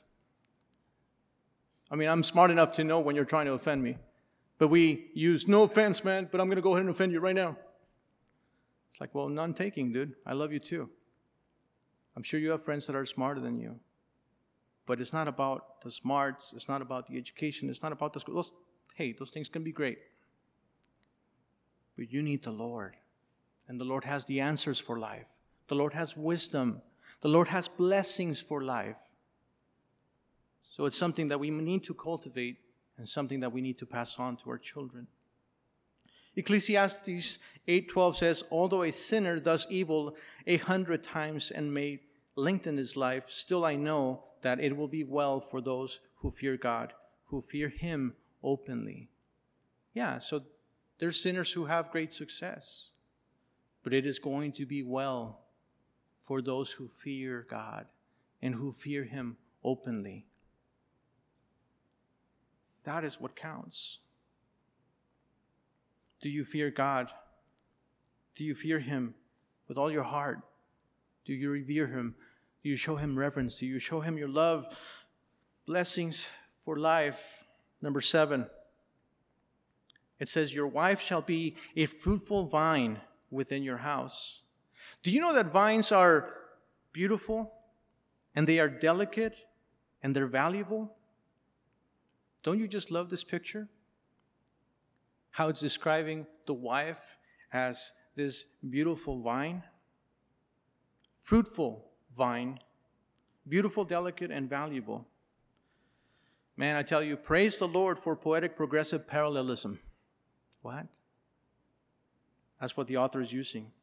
I mean, I'm smart enough to know when you're trying to offend me. But we use, no offense, man, but I'm going to go ahead and offend you right now. It's like, well, none taking, dude. I love you too. I'm sure you have friends that are smarter than you. But it's not about the smarts. It's not about the education. It's not about the school. Those, hey, those things can be great. But you need the Lord. And the Lord has the answers for life. The Lord has wisdom. The Lord has blessings for life. So it's something that we need to cultivate and something that we need to pass on to our children. Ecclesiastes eight twelve says, although a sinner does evil a hundred times and may lengthen his life, still I know that it will be well for those who fear God, who fear Him openly. Yeah, so there's sinners who have great success, but it is going to be well for those who fear God and who fear Him openly. That is what counts. Do you fear God? Do you fear Him with all your heart? Do you revere Him? Do you show Him reverence? Do you show Him your love? Blessings for life. Number seven. It says, your wife shall be a fruitful vine within your house. Do you know that vines are beautiful and they are delicate and they're valuable? Don't you just love this picture? How it's describing the wife as this beautiful vine. Fruitful vine. Beautiful, delicate, and valuable. Man, I tell you, praise the Lord for poetic progressive parallelism. What? That's what the author is using.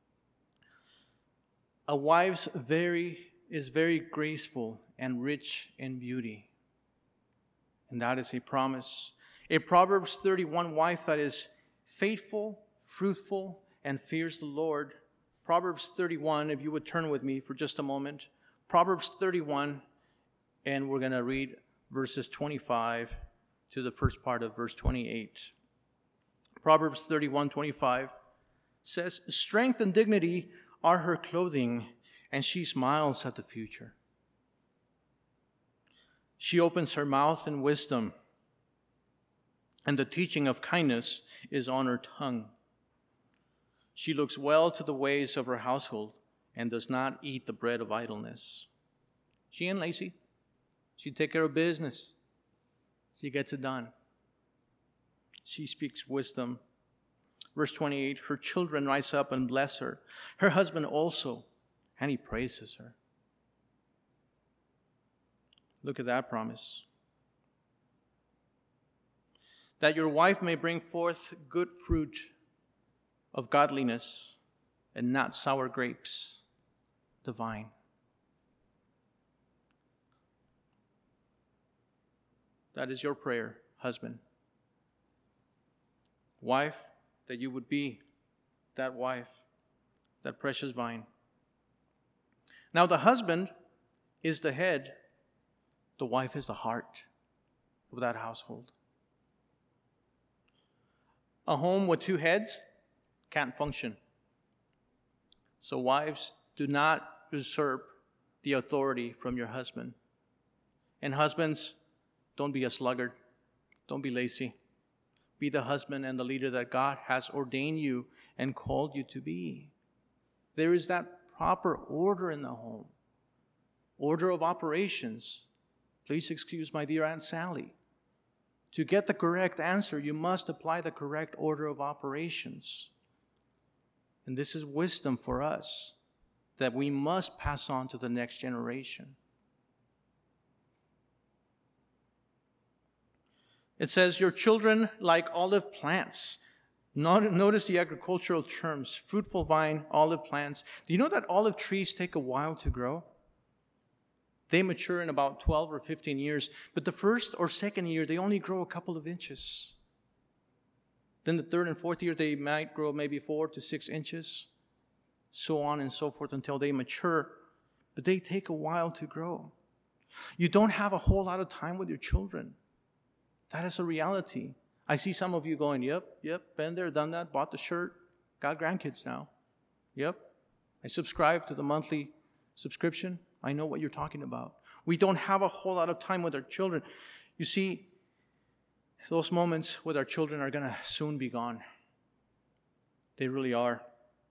A wife's very is very graceful and rich in beauty. And that is a promise. A Proverbs thirty-one wife that is faithful, fruitful, and fears the Lord. Proverbs thirty-one, if you would turn with me for just a moment. Proverbs thirty-one, and we're going to read verses twenty-five to the first part of verse twenty-eight. Proverbs thirty-one twenty-five says, strength and dignity are her clothing, and she smiles at the future. She opens her mouth in wisdom, and the teaching of kindness is on her tongue. She looks well to the ways of her household and does not eat the bread of idleness. She ain't lazy. She takes care of business. She gets it done. She speaks wisdom. Verse twenty-eight, her children rise up and bless her. Her husband also, and he praises her. Look at that promise. That your wife may bring forth good fruit of godliness and not sour grapes, the vine. That is your prayer, husband. Wife, that you would be that wife, that precious vine. Now the husband is the head, the wife is the heart of that household. A home with two heads can't function. So wives, do not usurp the authority from your husband. And husbands, don't be a sluggard. Don't be lazy. Be the husband and the leader that God has ordained you and called you to be. There is that proper order in the home. Order of operations. Please excuse my dear Aunt Sally. To get the correct answer, you must apply the correct order of operations. And this is wisdom for us that we must pass on to the next generation. It says, your children like olive plants. Notice the agricultural terms, fruitful vine, olive plants. Do you know that olive trees take a while to grow? They mature in about twelve or fifteen years, but the first or second year, they only grow a couple of inches. Then the third and fourth year, they might grow maybe four to six inches, so on and so forth until they mature, but they take a while to grow. You don't have a whole lot of time with your children. That is a reality. I see some of you going, yep, yep, been there, done that, bought the shirt, got grandkids now. Yep, I subscribe to the monthly subscription. I know what you're talking about. We don't have a whole lot of time with our children. You see, those moments with our children are going to soon be gone. They really are.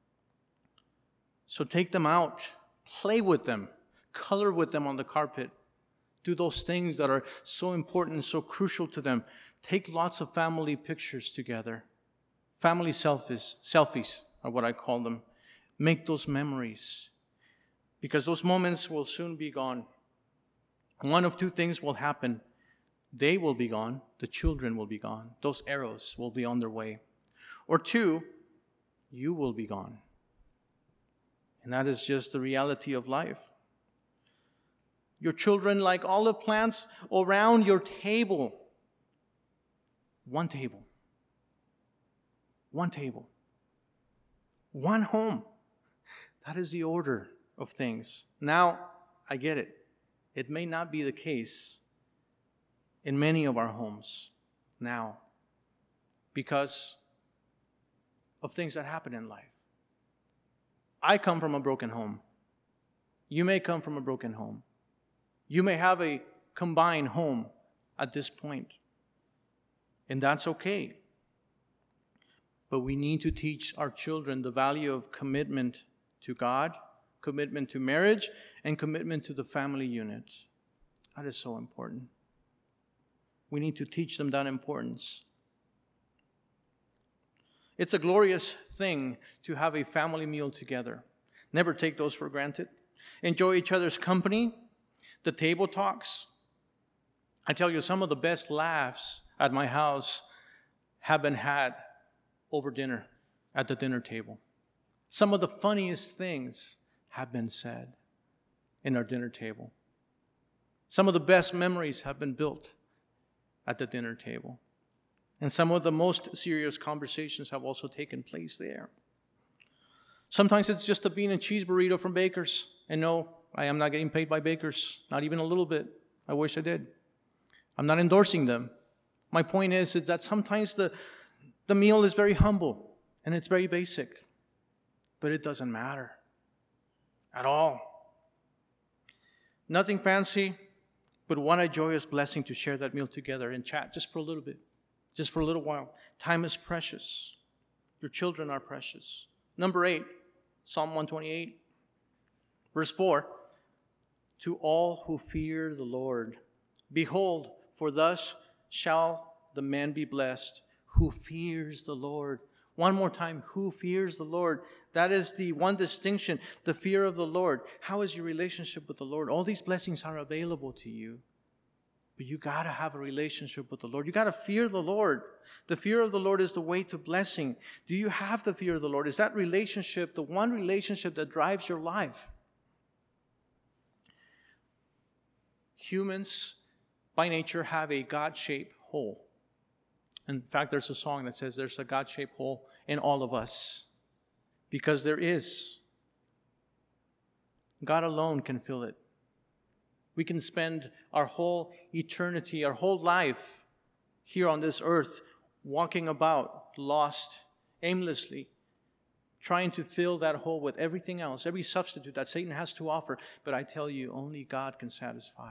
So take them out, play with them, color with them on the carpet. Do those things that are so important and so crucial to them. Take lots of family pictures together. Family selfies, selfies are what I call them. Make those memories. Because those moments will soon be gone. One of two things will happen. They will be gone. The children will be gone. Those arrows will be on their way. Or two, you will be gone. And that is just the reality of life. Your children like olive plants around your table. One table. One table. One home. That is the order of things. Now, I get it. It may not be the case in many of our homes now because of things that happen in life. I come from a broken home. You may come from a broken home. You may have a combined home at this point, and that's okay. But we need to teach our children the value of commitment to God, commitment to marriage, and commitment to the family unit. That is so important. We need to teach them that importance. It's a glorious thing to have a family meal together. Never take those for granted. Enjoy each other's company, the table talks. I tell you, some of the best laughs at my house have been had over dinner, at the dinner table. Some of the funniest things have been said in our dinner table. Some of the best memories have been built at the dinner table. And some of the most serious conversations have also taken place there. Sometimes it's just a bean and cheese burrito from Baker's. And no, I am not getting paid by Baker's, not even a little bit. I wish I did. I'm not endorsing them. My point is, is that sometimes the, the meal is very humble and it's very basic. But it doesn't matter at all. Nothing fancy, but what a joyous blessing to share that meal together and chat just for a little bit, just for a little while. Time is precious. Your children are precious. Number eight, Psalm one twenty-eight, verse four. To all who fear the Lord, behold, for thus shall the man be blessed who fears the Lord. One more time, who fears the Lord? That is the one distinction, the fear of the Lord. How is your relationship with the Lord? All these blessings are available to you. But you got to have a relationship with the Lord. You got to fear the Lord. The fear of the Lord is the way to blessing. Do you have the fear of the Lord? Is that relationship the one relationship that drives your life? Humans, by nature, have a God-shaped hole. In fact, there's a song that says there's a God-shaped hole in all of us. Because there is. God alone can fill it. We can spend our whole eternity, our whole life here on this earth, walking about, lost, aimlessly, trying to fill that hole with everything else, every substitute that Satan has to offer. But I tell you, only God can satisfy.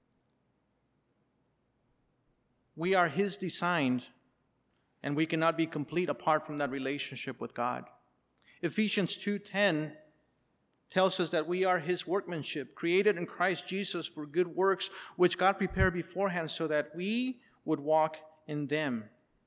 We are His designed, and we cannot be complete apart from that relationship with God. Ephesians two ten tells us that we are His workmanship, created in Christ Jesus for good works, which God prepared beforehand so that we would walk in them.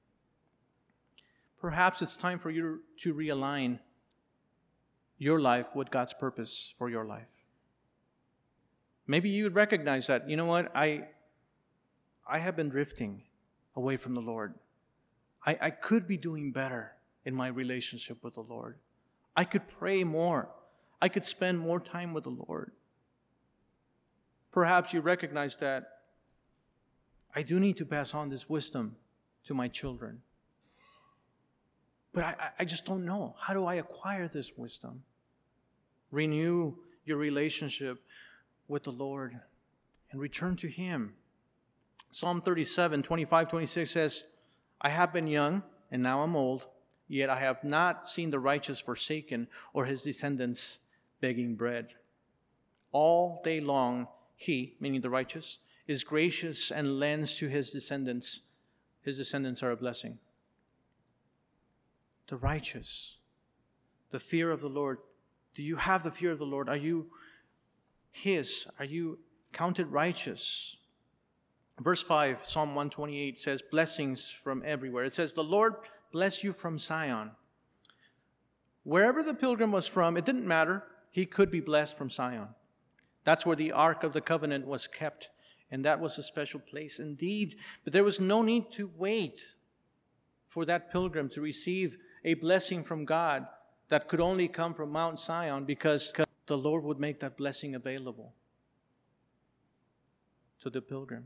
Perhaps it's time for you to realign your life with God's purpose for your life. Maybe you would recognize that, you know what, I, I have been drifting away from the Lord. I, I could be doing better in my relationship with the Lord. I could pray more. I could spend more time with the Lord. Perhaps you recognize that I do need to pass on this wisdom to my children. But I, I just don't know. How do I acquire this wisdom? Renew your relationship with the Lord and return to Him. Psalm thirty-seven, twenty-five, twenty-six says, I have been young and now I'm old, yet I have not seen the righteous forsaken or his descendants begging bread. All day long, He, meaning the righteous, is gracious and lends to His descendants. His descendants are a blessing. The righteous, the fear of the Lord. Do you have the fear of the Lord? Are you His? Are you counted righteous? Verse five, Psalm one twenty-eight says, blessings from everywhere. It says, the Lord bless you from Zion. Wherever the pilgrim was from, it didn't matter. He could be blessed from Zion. That's where the Ark of the Covenant was kept, and that was a special place indeed. But there was no need to wait for that pilgrim to receive a blessing from God that could only come from Mount Zion, because the Lord would make that blessing available to the pilgrim.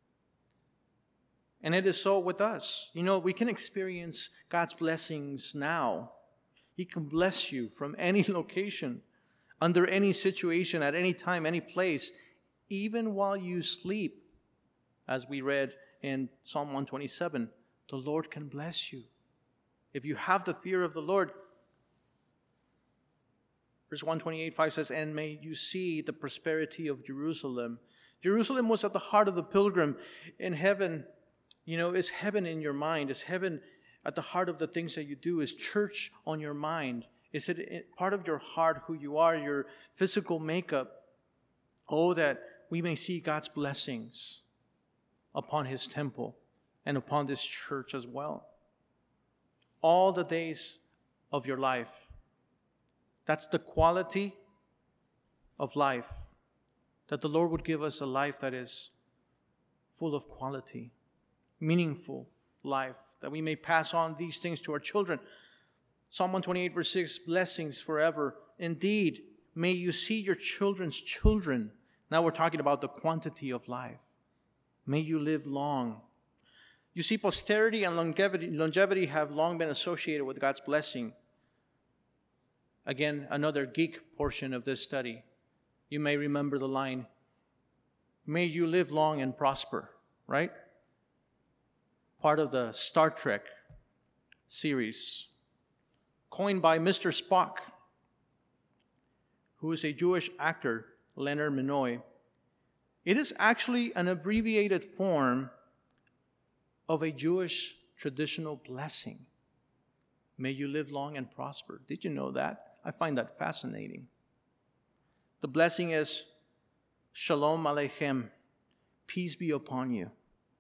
And it is so with us. You know, we can experience God's blessings now. He can bless you from any location, under any situation, at any time, any place, even while you sleep. As we read in Psalm one twenty-seven, the Lord can bless you. If you have the fear of the Lord. Verse one twenty-eight, five says, and may you see the prosperity of Jerusalem. Jerusalem was at the heart of the pilgrim. In heaven, you know, is heaven in your mind? Is heaven at the heart of the things that you do? Is church on your mind? Is it part of your heart, who you are, your physical makeup? Oh, that we may see God's blessings upon His temple and upon this church as well. All the days of your life. That's the quality of life. That the Lord would give us a life that is full of quality, meaningful life, that we may pass on these things to our children. Psalm one twenty-eight, verse six, blessings forever. Indeed, may you see your children's children. Now we're talking about the quantity of life. May you live long. You see, posterity and longevity, longevity have long been associated with God's blessing. Again, another geek portion of this study. You may remember the line, may you live long and prosper, right? Part of the Star Trek series, coined by Mister Spock, who is a Jewish actor, Leonard Nimoy. It is actually an abbreviated form of a Jewish traditional blessing. May you live long and prosper. Did you know that? I find that fascinating. The blessing is Shalom Aleichem, peace be upon you.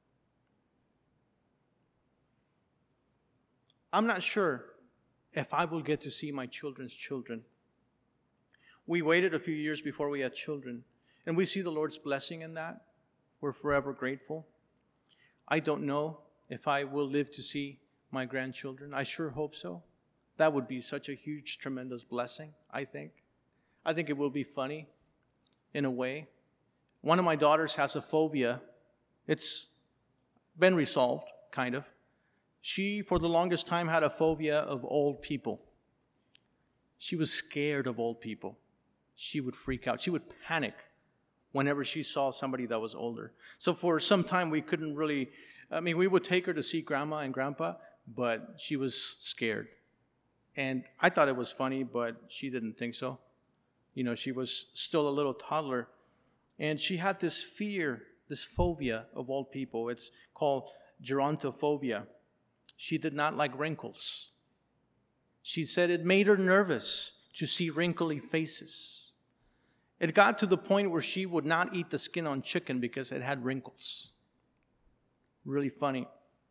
I'm not sure if I will get to see my children's children. We waited a few years before we had children, and we see the Lord's blessing in that. We're forever grateful. I don't know if I will live to see my grandchildren. I sure hope so. That would be such a huge, tremendous blessing, I think. I think it will be funny in a way. One of my daughters has a phobia. It's been resolved, kind of. She, for the longest time, had a phobia of old people. She was scared of old people. She would freak out. She would panic whenever she saw somebody that was older. So for some time, we couldn't really, I mean, we would take her to see grandma and grandpa, but she was scared. And I thought it was funny, but she didn't think so. You know, she was still a little toddler. And she had this fear, this phobia of old people. It's called gerontophobia. She did not like wrinkles. She said it made her nervous to see wrinkly faces. It got to the point where she would not eat the skin on chicken because it had wrinkles. Really funny.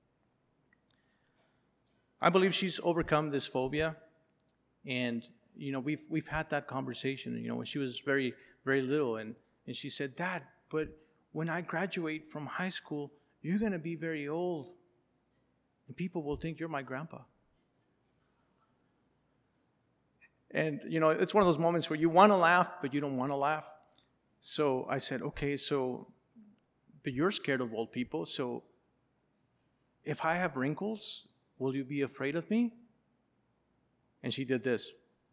I believe she's overcome this phobia. And, you know, we've we've had that conversation, you know, when she was very, very little. And, and she said, Dad, but when I graduate from high school, you're going to be very old. And people will think you're my grandpa. And, you know, it's one of those moments where you want to laugh, but you don't want to laugh. So I said, okay, so, but you're scared of old people. So if I have wrinkles, will you be afraid of me? And she did this.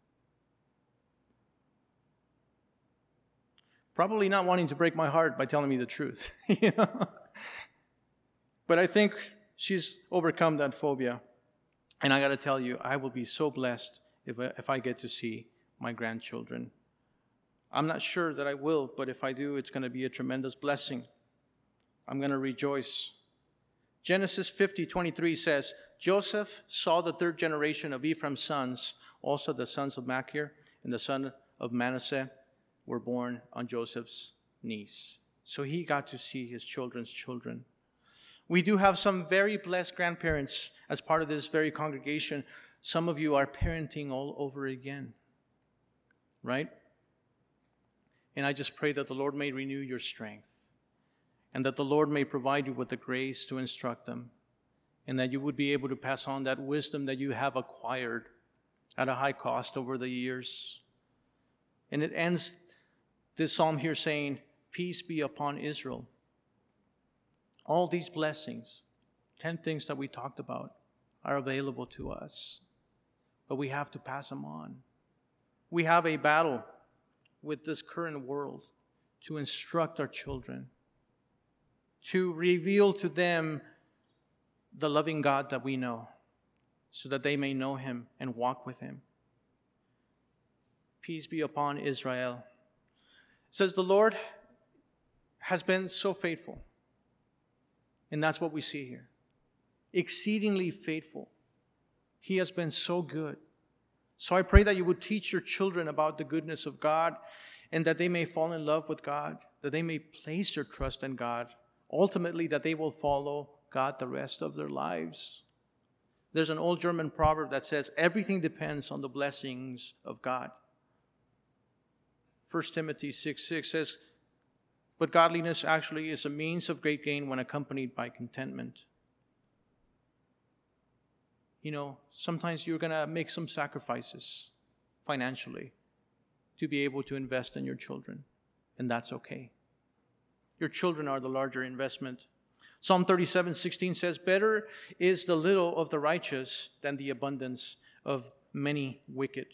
Probably not wanting to break my heart by telling me the truth. You know? But I think she's overcome that phobia. And I got to tell you, I will be so blessed if I, if I get to see my grandchildren. I'm not sure that I will, but if I do, it's going to be a tremendous blessing. I'm going to rejoice. Genesis fifty twenty-three says, Joseph saw the third generation of Ephraim's sons, also the sons of Machir and the son of Manasseh were born on Joseph's knees. So he got to see his children's children. We do have some very blessed grandparents as part of this very congregation. Some of you are parenting all over again, right? And I just pray that the Lord may renew your strength and that the Lord may provide you with the grace to instruct them and that you would be able to pass on that wisdom that you have acquired at a high cost over the years. And it ends this psalm here saying, peace be upon Israel. All these blessings, ten things that we talked about, are available to us. But we have to pass them on. We have a battle with this current world to instruct our children, to reveal to them the loving God that we know, so that they may know Him and walk with Him. Peace be upon Israel. It says the Lord has been so faithful. And that's what we see here. Exceedingly faithful. He has been so good. So I pray that you would teach your children about the goodness of God, and that they may fall in love with God, that they may place their trust in God, ultimately that they will follow God the rest of their lives. There's an old German proverb that says, everything depends on the blessings of God. First Timothy six six says, but godliness actually is a means of great gain when accompanied by contentment. You know, sometimes you're going to make some sacrifices financially to be able to invest in your children, and that's okay. Your children are the larger investment. Psalm thirty-seven sixteen says, better is the little of the righteous than the abundance of many wicked.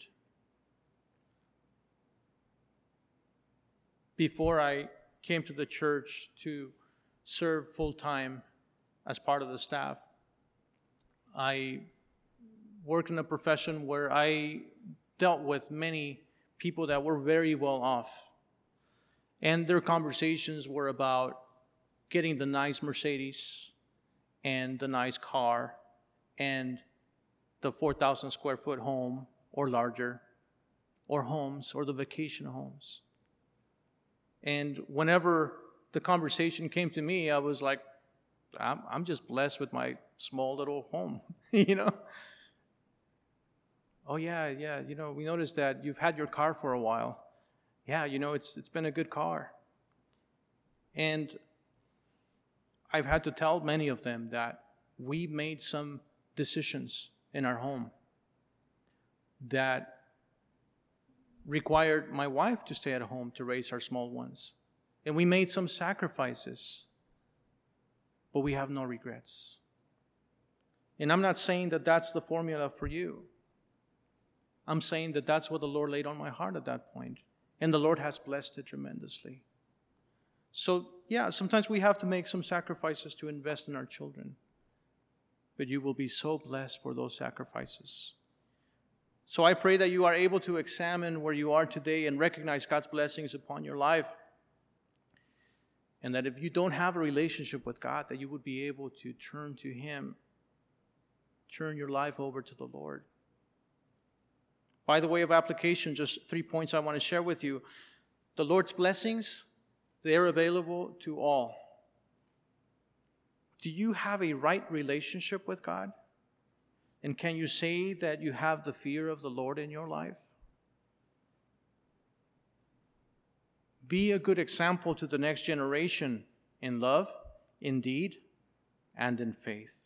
Before I came to the church to serve full-time as part of the staff, I worked in a profession where I dealt with many people that were very well off. And their conversations were about getting the nice Mercedes and the nice car and the four thousand square foot home or larger, or homes, or the vacation homes. And whenever the conversation came to me, I was like, I'm, I'm just blessed with my small little home, you know? Oh, yeah, yeah, you know, we noticed that you've had your car for a while. Yeah, you know, it's it's been a good car. And I've had to tell many of them that we made some decisions in our home that required my wife to stay at home to raise our small ones. And we made some sacrifices, but we have no regrets. And I'm not saying that that's the formula for you. I'm saying that that's what the Lord laid on my heart at that point. And the Lord has blessed it tremendously. So, yeah, sometimes we have to make some sacrifices to invest in our children. But you will be so blessed for those sacrifices. So I pray that you are able to examine where you are today and recognize God's blessings upon your life. And that if you don't have a relationship with God, that you would be able to turn to Him. Turn your life over to the Lord. By the way of application, just three points I want to share with you. The Lord's blessings, they're available to all. Do you have a right relationship with God? And can you say that you have the fear of the Lord in your life? Be a good example to the next generation in love, in deed, and in faith.